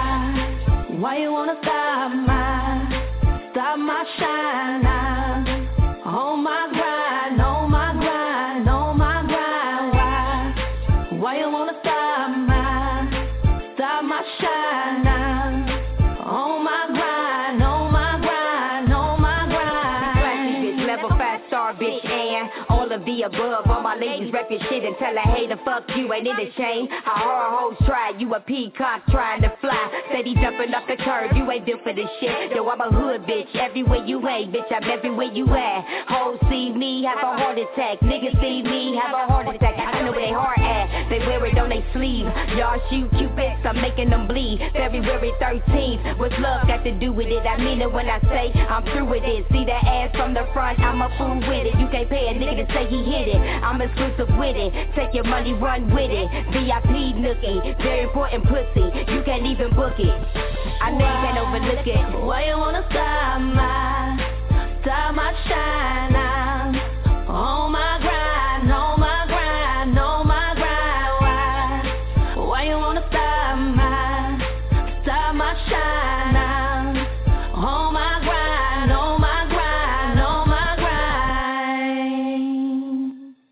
Why, why you wanna stop my, stop my shine now? Oh my grind, oh my grind, oh my grind. Why, why you wanna stop my, stop my shine now? of the above. All my ladies rep your shit and tell a hater fuck you, ain't it a shame? How hard hoes try, you a peacock trying to fly. Steady jumping off the curb, you ain't built for this shit. Yo, I'm a hood bitch, everywhere you ain't, bitch, I'm everywhere you at. Hoes see me, have a heart attack. Niggas see me, have a heart attack. I know where they heart at, they wear it on they sleeve. Y'all shoot cupids, I'm making them bleed. February thirteenth, what's love got to do with it? I mean it when I say I'm through with it. See that ass from the front, I'm a fool with it. You can't pay a nigga to say he hit it. I'm exclusive with it, take your money, run with it. V I P nookie, very important pussy. You can't even book it, I know you can't overlook it. Why you wanna stop my, stop my shine? I'm on my grind, on my grind, on my grind. Why, why you wanna stop my, stop my shine? I'm on my grind, on my grind, on my grind.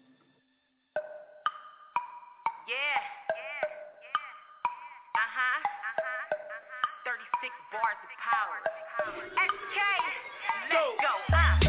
Yeah, yeah, yeah. Uh-huh, uh-huh, uh-huh. thirty-six bars of power. S K, let's go. Uh.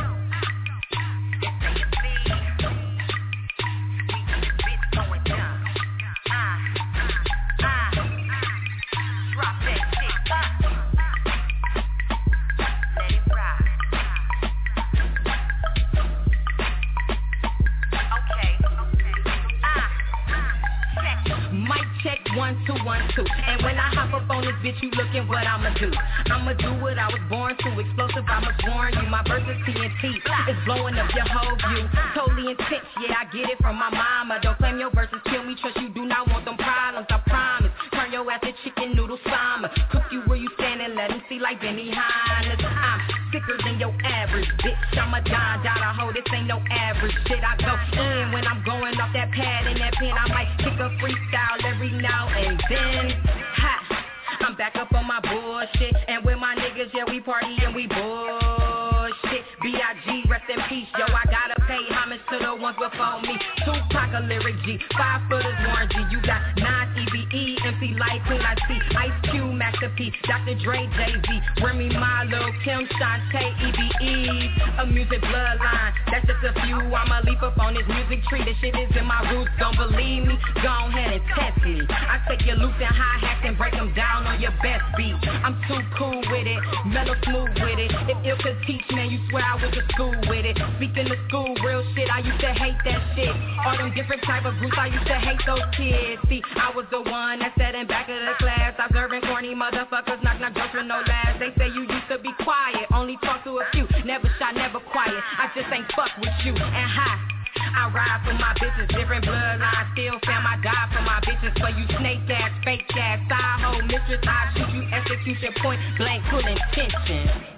Check one, two, one, two. And when I hop up on this bitch, you looking what I'ma do. I'ma do what I was born to. Explosive, I'ma warn you. My verse is T N T. It's blowing up your whole view. Totally intense, yeah, I get it from my mama. Don't claim your verses kill me. Trust you do not want them problems, I promise. Turn your ass to chicken noodle summer. Cook you where you stand and let them see like Benny Hannes. I'm sicker than your average bitch. I'm a Don Dada hoe. This ain't no average shit. I go in when I'm going off that pad and that pen. I might kick a freestyle every now and then. Ha! I'm back up on my bullshit. And with my niggas, yeah, we party and we bullshit. B I G, rest in peace, yo, I gotta pay homage to the ones before me. Tupac, a lyric G, five footers, Warren G. You got Nas, E B E, M C Light, Queen I C, Ice Cube, Master P, Doctor Dre, Jay-Z, Remy Ma, Lil Kim, Shantae, E B E, a music bloodline, that's just a few. I'ma leap up on this music tree, this shit is in my roots, don't believe me? Go ahead and test me. I take your loops and hi-hats and break them down on your best beat. I'm too cool with it, mellow smooth with it. If ill could teach, man, you swear I went to school with it. Speaking of school, real shit, I used to hate that shit. All them different type of groups, I used to hate those kids. See, I was the one that sat in back of the class, observing corny motherfuckers, knock knock jokes with no laughs. They say you used to be quiet, only talk to a few, never shy, never quiet. I just ain't fuck with you. And hi, I ride for my bitches, different bloodlines, still fam, I die for my bitches. For you snake ass, fake ass, side hoe mistress, I shoot you, execution point blank, full intention.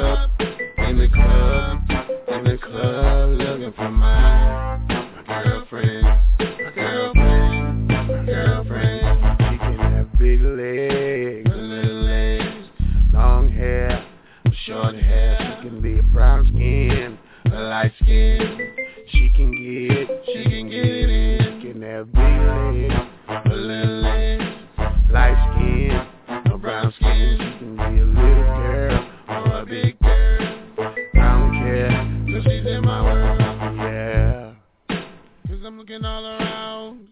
club, in the club, in the club, looking for my, my girlfriend, my girlfriend, my girlfriend. She can have big legs, little legs, long hair, short hair. She can be a brown skin, a light skin. She can get, she can get it in. She can have big legs, a little legs, light skin, a brown skin. She can be a little girl or a big girl. I don't care, cause she's in my world. Yeah, cause I'm looking all around.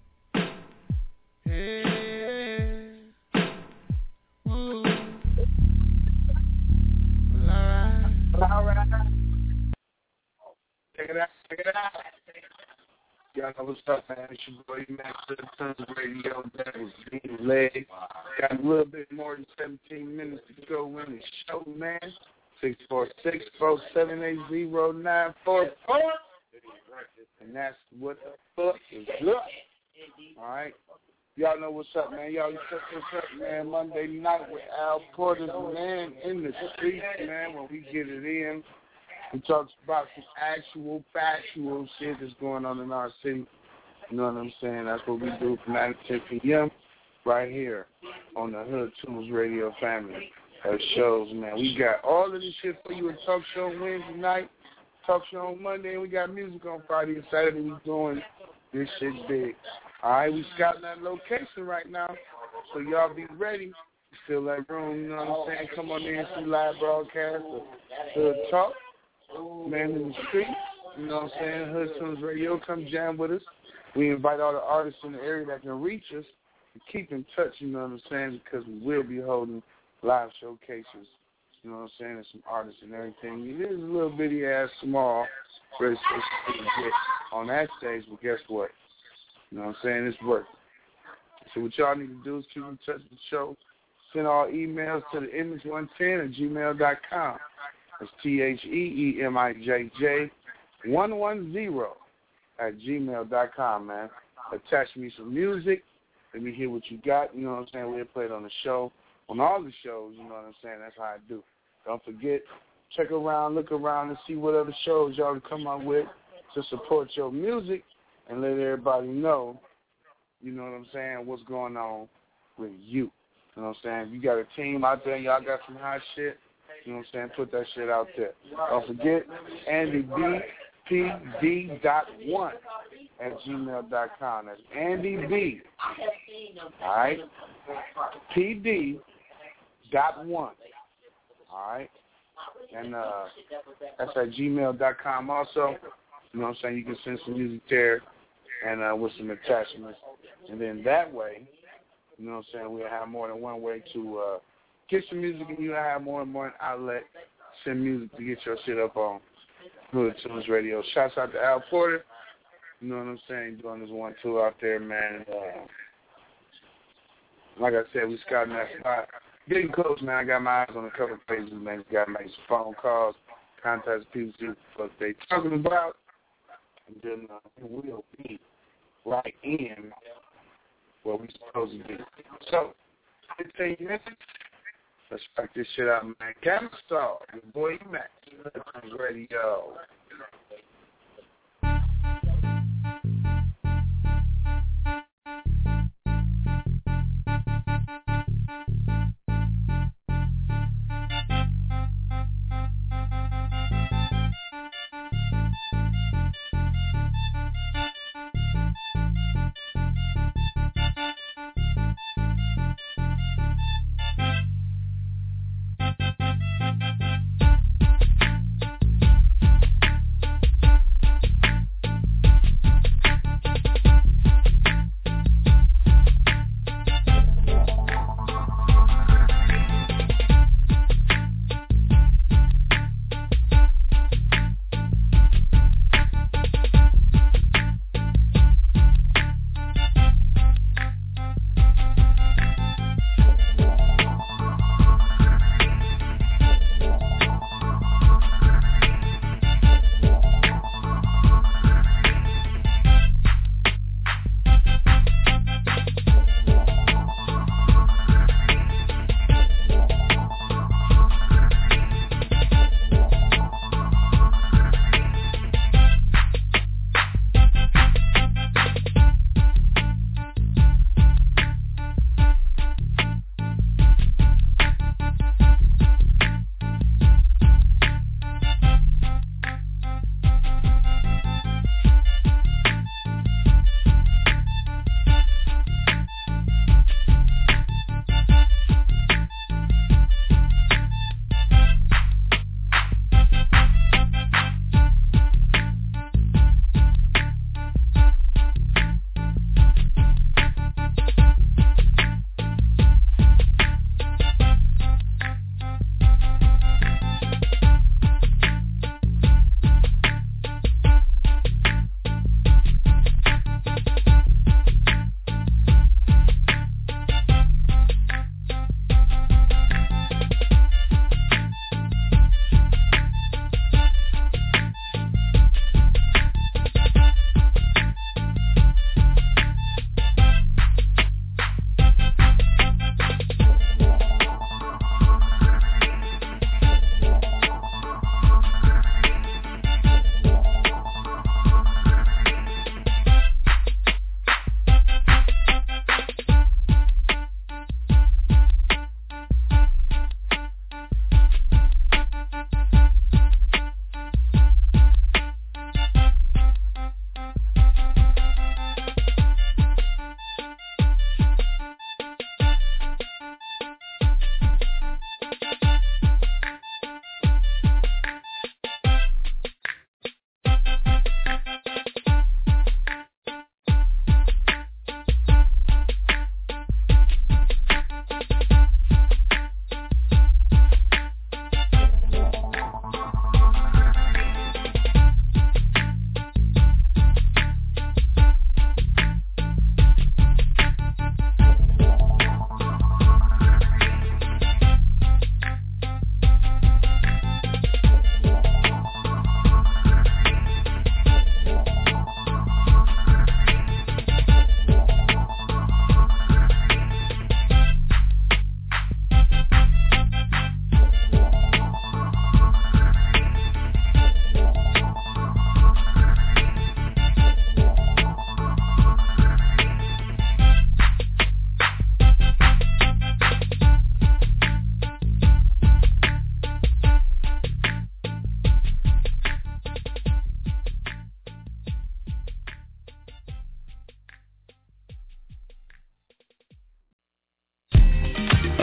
Hey, woo. Well, alright, alright. Check it out, check it out. Y'all know what's up, man. It's your boy Max to the Tons Radio. That was Big Leg. Got a little bit more than seventeen minutes to go in the show, man. six four six, four seven eight zero, nine four four. And that's what the fuck is up. Alright. Y'all know what's up, man. Y'all check what's up, man. Monday night with Al Porter's man in the streets, man, when we get it in. We talk about some actual, factual shit that's going on in our city. You know what I'm saying? That's what we do from nine to ten p.m. right here on the Hood Tunes Radio family of shows, man. We got all of this shit for you. A talk show on Wednesday night, talk show on Monday, and we got music on Friday and Saturday. We doing this shit big. All right, we scouting that location right now, so y'all be ready. Fill that room, you know what I'm saying? Come on in and see live broadcast of Hood Talk. Man in the street, you know what I'm saying? Hood Tunes Radio, come jam with us. We invite all the artists in the area that can reach us to keep in touch, you know what I'm saying, because we will be holding live showcases, you know what I'm saying, and some artists and everything. It is a little bitty ass small, but it's supposed to get on that stage, but guess what? You know what I'm saying? It's work. So what y'all need to do is keep in touch with the show. Send all emails to the image one ten at gmail dot com. It's T H E E M I J J one one zero at gmail dot com, man. Attach me some music. Let me hear what you got. You know what I'm saying? We'll play it on the show. On all the shows, you know what I'm saying? That's how I do. Don't forget, check around, look around, and see what other shows y'all can come up with to support your music and let everybody know, you know what I'm saying, what's going on with you. You know what I'm saying? If you got a team out there, y'all got some hot shit, you know what I'm saying? Put that shit out there. Don't forget, Andy B P D dot one at gmail dot com. That's Andy B. All right? P D dot one. All right? And uh, that's at gmail dot com also. You know what I'm saying? You can send some music there and uh, with some attachments. And then that way, you know what I'm saying, we'll have more than one way to uh, get some music, and you'll have more and more an outlet, send music to get your shit up on Hood Tunes Radio. Shouts out to Al Porter. You know what I'm saying? Doing this one, two out there, man. Uh, like I said, we scouting that spot. Getting close, man. I got my eyes on a couple of pages, man. Got to make some phone calls, contact people, see what they talking about, and then uh, we'll be right in where we supposed to be. So, fifteen minutes. Let's check this shit out, man. Gamma Star, your boy Max, Radio.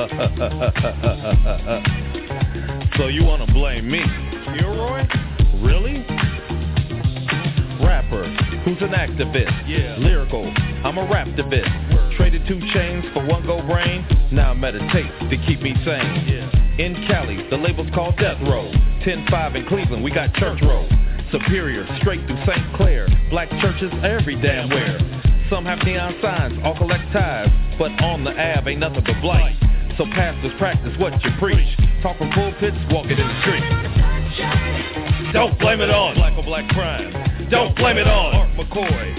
So you wanna blame me, Leroy? Really? Rapper, who's an activist? Yeah. Lyrical, I'm a raptivist. Traded two chains for one gold brain. Now I meditate to keep me sane. Yeah. In Cali, the label's called Death Row. ten five in Cleveland, we got Church Row. Superior, straight through Saint Clair. Black churches every damn where. Some have neon signs, all collect ties, but on the Ave ain't nothing but blight. So pastors practice what you preach. Talk from pulpits, walk it in the street. Don't blame it on black or black crime. Don't blame it on Art McCoy.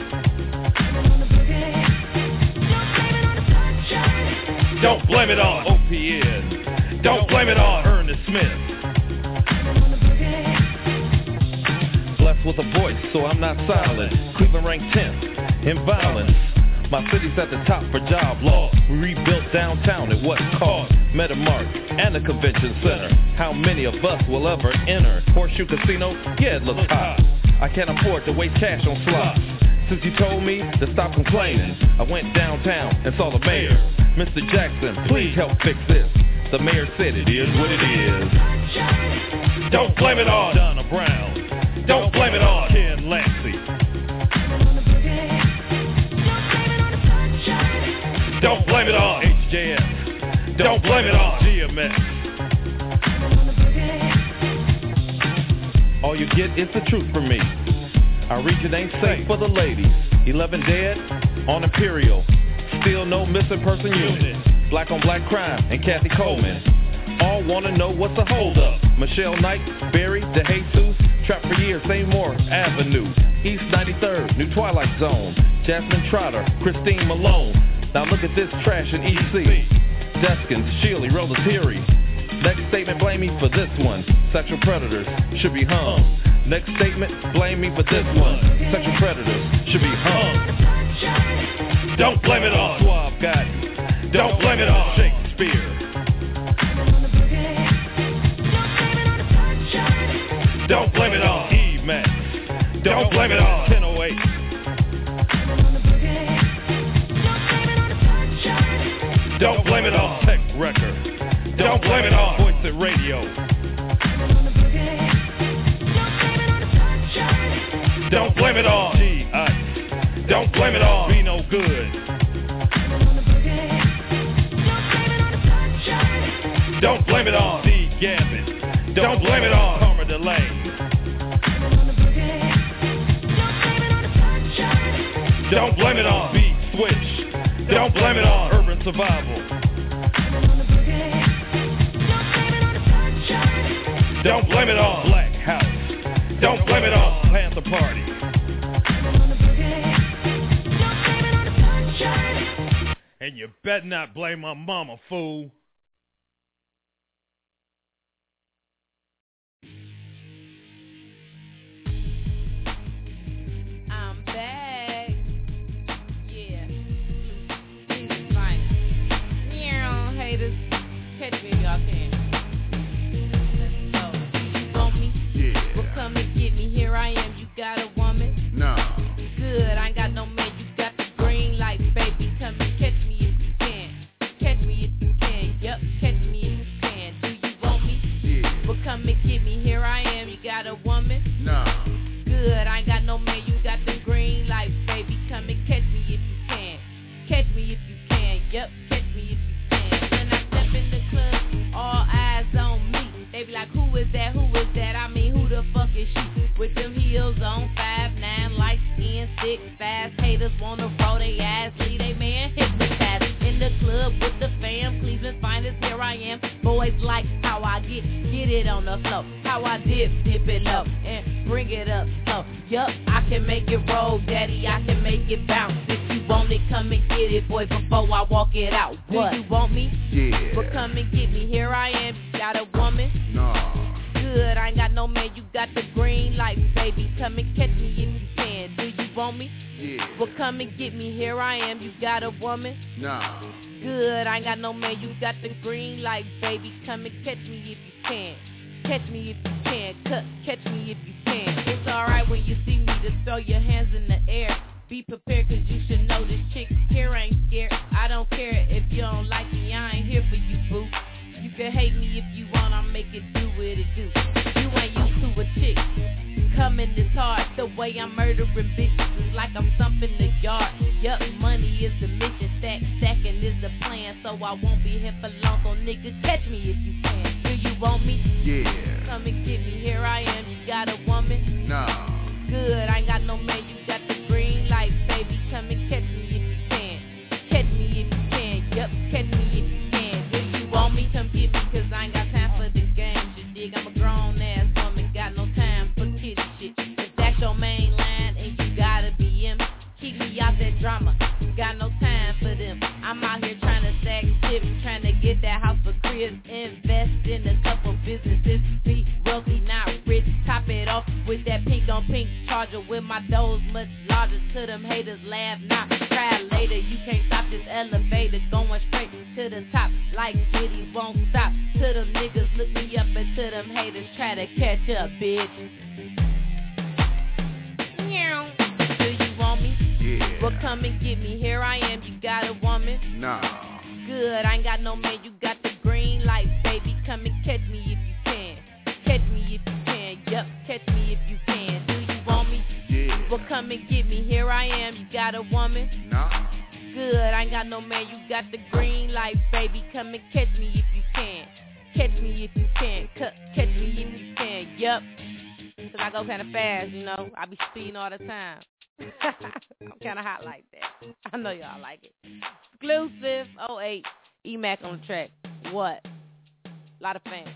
Don't blame it on O P N. Don't blame it on Ernest Smith. Blessed with a voice, so I'm not silent. Cleveland ranked tenth in violence. My city's at the top for job loss. We rebuilt downtown at what cost? Metamart and the convention center. How many of us will ever enter? Horseshoe Casino? Yeah, it looks hot. I can't afford to waste cash on slots. Since you told me to stop complaining, I went downtown and saw the mayor. Mister Jackson, please help fix this. The mayor said it is what it is. Don't blame it on Donna Brown. Don't blame it on Ken Lancey. Don't blame it on H J S. Don't blame it on G M S. All you get is the truth from me. Our region ain't safe for the ladies. Eleven dead on Imperial. Still no missing person unit. Black on black crime and Kathy Coleman. All wanna know what's the hold up. Michelle Knight, Barry, DeJesus. Trap for years, Seymour Avenue. East ninety-third, New Twilight Zone. Jasmine Trotter, Christine Malone. Now look at this trash in E C. Deskins, Shealy, Rollatiri. Next statement, blame me for this one. Sexual predators should be hung. Next statement, blame me for this one. Sexual predators should be hung. Don't blame it on Suave Gotti. Don't blame it on Shakespeare. Don't blame it on E-Max. Don't blame it on ten oh eight. Don't blame it on Tech Record. Don't blame it on Voice It Radio. Don't blame it on G-Ice. Don't blame it on Be No Good. Don't blame it on D Gambit. Don't blame it on Karma Delane. Don't blame it on Beat Switch. Don't blame it on Urban Survival. Don't blame it on Black House. Don't blame it on Panther Party. And you better not blame my mama, fool. I'm back. Yeah. Jesus fine. Yeah, haters. Catch me if y'all can. Let's go. You want me? Yeah. Well, come and get me. Here I am. You got a woman? No. Good. I ain't got no man. You got the green light, baby. Come and catch me if you can. Catch me if you can. Yup. Catch me if you can. Do you want me? Yeah. Well, come and get me. Here I am. You got a woman? No. Good, I ain't got no man, you got the green light, baby, come and catch me if you can. Catch me if you can, yup, catch me if you can. When I step in the club, all eyes on me. They be like, who is that, who is that, I mean, who the fuck is she? With them heels on, five nine, light skin, six, fast. Haters wanna roll they ass, leave they man hypnotized. In the club with the fam, Cleveland finest, here I am. Boys like how I get, get it on the floor. How I dip, dip it low, and bring it up slow. Yup, I can make it roll, daddy, I can make it bounce. If you want it, come and get it, boy, before I walk it out. What? Do you want me? Yeah. Well, come and get me, here I am, you got a woman? No. Good, I ain't got no man, you got the green light, baby, come and catch me if you can. Do you want me? Yeah. Well, come and get me, here I am, you got a woman? No. Good, I ain't got no man, you got the green light, baby, come and catch me if you can. Catch me if you can, cut, catch me if you can. It's alright when you see me to throw your hands in the air. Be prepared cause you should know this chick here ain't scared. I don't care if you don't like me, I ain't here for you, boo. way I'm murdering bitches is like I'm thumping the yard. Yup, money is the mission, stack stacking is the plan. So I won't be here for long, so nigga catch me if you can. Do you want me? Yeah. Come and get me, here I am, you got a woman? Nah. Good, I ain't got no man, you got the green light, baby. Come and catch me if you can. Catch me if you can, yup, catch me if you can. Do you want me? Come get me, cause I ain't got time for the games. You dig, I'm a grown ass woman, got no time for kitty shit. If that's your main line and you gotta be him, keep me out that drama, got no time for them. I'm out here trying to stack chips, trying to get that house for cribs, invest in a couple businesses, be wealthy, not rich, top it off with that pink on pink charger with my doors much larger. To them haters laugh now, try later, you can't stop this elevator going straight to the top like Diddy won't stop. To them niggas look me up and to them haters try to catch up, bitch. Meow. Do you want me? Yeah. Well, come and get me, here I am, you got a woman? Nah. Good, I ain't got no man, you got the green light, baby. Come and catch me if you can. Catch me if you can, yup, catch me if you can. Do you want me? Yeah. Well, come and get me, here I am, you got a woman? Nah. Good, I ain't got no man, you got the green light, baby. Come and catch me if you can. Catch me if you can, C- catch me if you can, yup. Cause I go kinda fast, you know, I be speeding all the time. I'm kinda hot like that. I know y'all like it. Exclusive oh eight, E-Mac on the track. What? Lot of fans.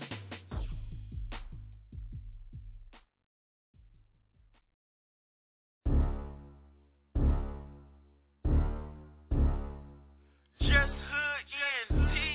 Just Hood E N T.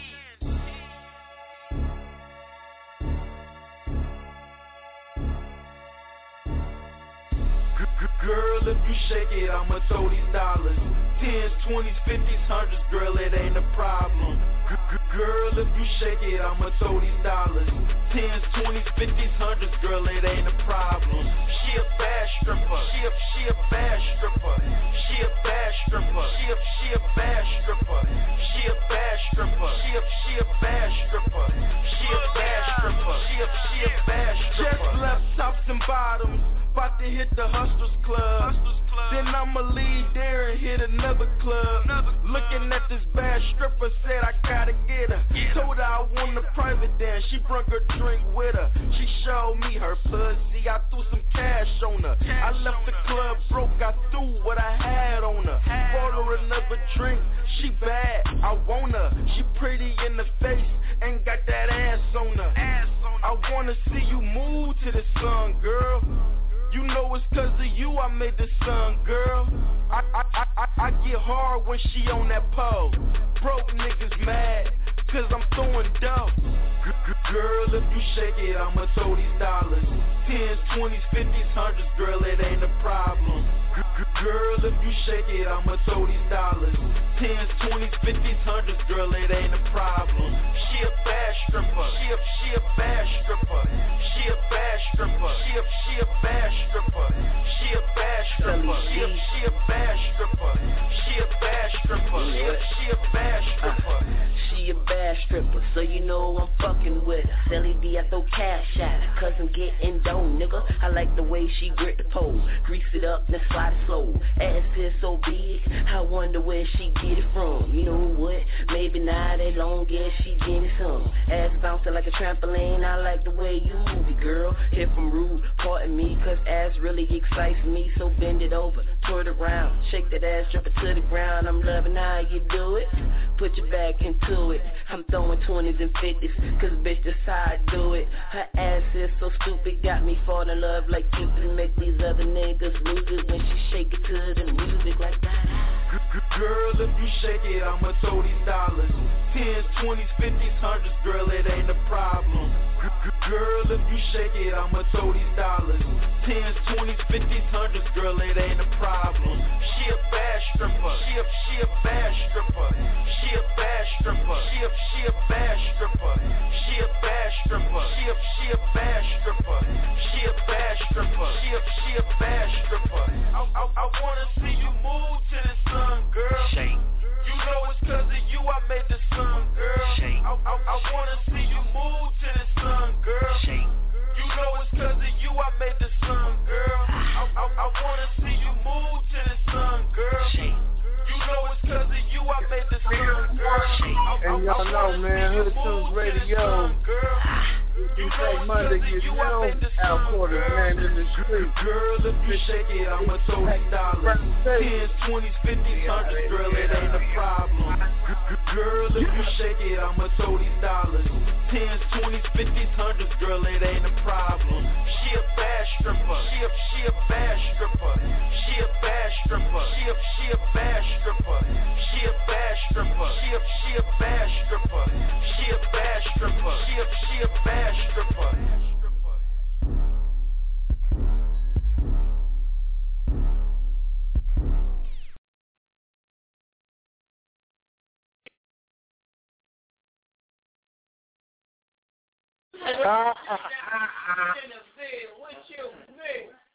Girl, if you shake it, I'ma throw these dollars. Tens, twenties, fifties, hundreds, girl, it ain't a problem. Girl, if you shake it, I'ma throw these dollars. Tens, twenties, fifties, hundreds, girl, it ain't a problem. She a bad stripper. She a, she a bad stripper. She a bad stripper. She a, she a bad stripper. She a bad stripper. She a, she a bad stripper. She a bad stripper. She a, she a bad stripper. Just left tops and bottoms. About to hit the Hustlers Club. Hustlers Club. Then I'ma leave there and hit another club. Another club. Looking at this bad stripper, said I gotta get her. Get Told her I want a private dance. She brought her drink with her. She showed me her pussy. I threw some cash on her. Cash I left the club broke. I threw what I had on her. Bought her another drink. She bad. I want her. She pretty in the face and got that ass on her. Ass on her. I wanna see you move to the song, girl. You know it's cause of you I made the sun, girl. I, I, I, I, I get hard when she on that pole. Broke niggas mad, cause I'm throwing dough. Girl, if you shake it, I'ma throw these dollars. Tens, twenties, fifties, hundreds, girl, it ain't a problem. Girl, if you shake it, I'ma throw these dollars. Tens, twenties, fifties, hundreds, girl, it ain't a problem. She a bad stripper. She a, she a bad stripper. She a bad stripper. She a, she a bad stripper. She a bad stripper. She a, she a bad stripper. She a bad stripper. She a, she a bad stripper. She a bad stripper, so you know I'm fucking with her. Sally D, I throw cash at her, cause I'm getting dough, nigga. I like the way she grip the pole. Grease it up, then slide it slow. Ass is so big, I wonder where she get it from. You know what? Maybe not as long as she get it some. Ass bouncing like a trampoline, I like the way you move it, girl. If I'm rude, pardon me, cause ass really excites me. So bend it over, turn it around, shake that ass, drop it to the ground. I'm loving how you do it. Put your back into it. I'm throwing twenties and fifties, cause bitch, that's how I do it. Her ass is so stupid, got me falling in love like Cupid. Make these other niggas lose it when she shake it to the music like that. Girl, if you shake it, I'ma throw these dollars. Tens, twenties, fifties, hundreds, girl, it ain't a problem. Girl, if you shake it, I'ma throw these dollars. Tens, twenties, fifties, hundreds, girl, it ain't a problem. She a bad stripper. She a, she a bad stripper. She a bad stripper. She a, she a bad stripper. She a bad stripper. She a, she a bad stripper. She a bad stripper. She a, she a bad stripper. I, I, I wanna see you move to the sun, girl. Shake. You know it's cause of you I made the sun, girl. Shake. I, I, I wanna see you move to the sun, girl. Shake. You know it's cause of you I made the sun, girl. I, I I wanna see you move to the sun, girl. You know it's cause of you I made the sun, girl. And y'all know, man, Hood Tunes Radio. You say Monday, you know, Al Porter's name in the street. Girl, if you shake it, I'ma throw you dollars. Tens, twenties, fifties, hundreds, girl, it ain't a problem. Girl, if you shake it, I'ma throw these dollars. Tens, twenties, fifties, hundreds, girl, it ain't a problem. She a bad stripper. She a, she a bad stripper. She a bad stripper. She a, she a bad stripper. She a bad stripper. She a, she a bad stripper. She a bad stripper. She a, she a bad stripper. Ah, ah, ah, ah. What you mean?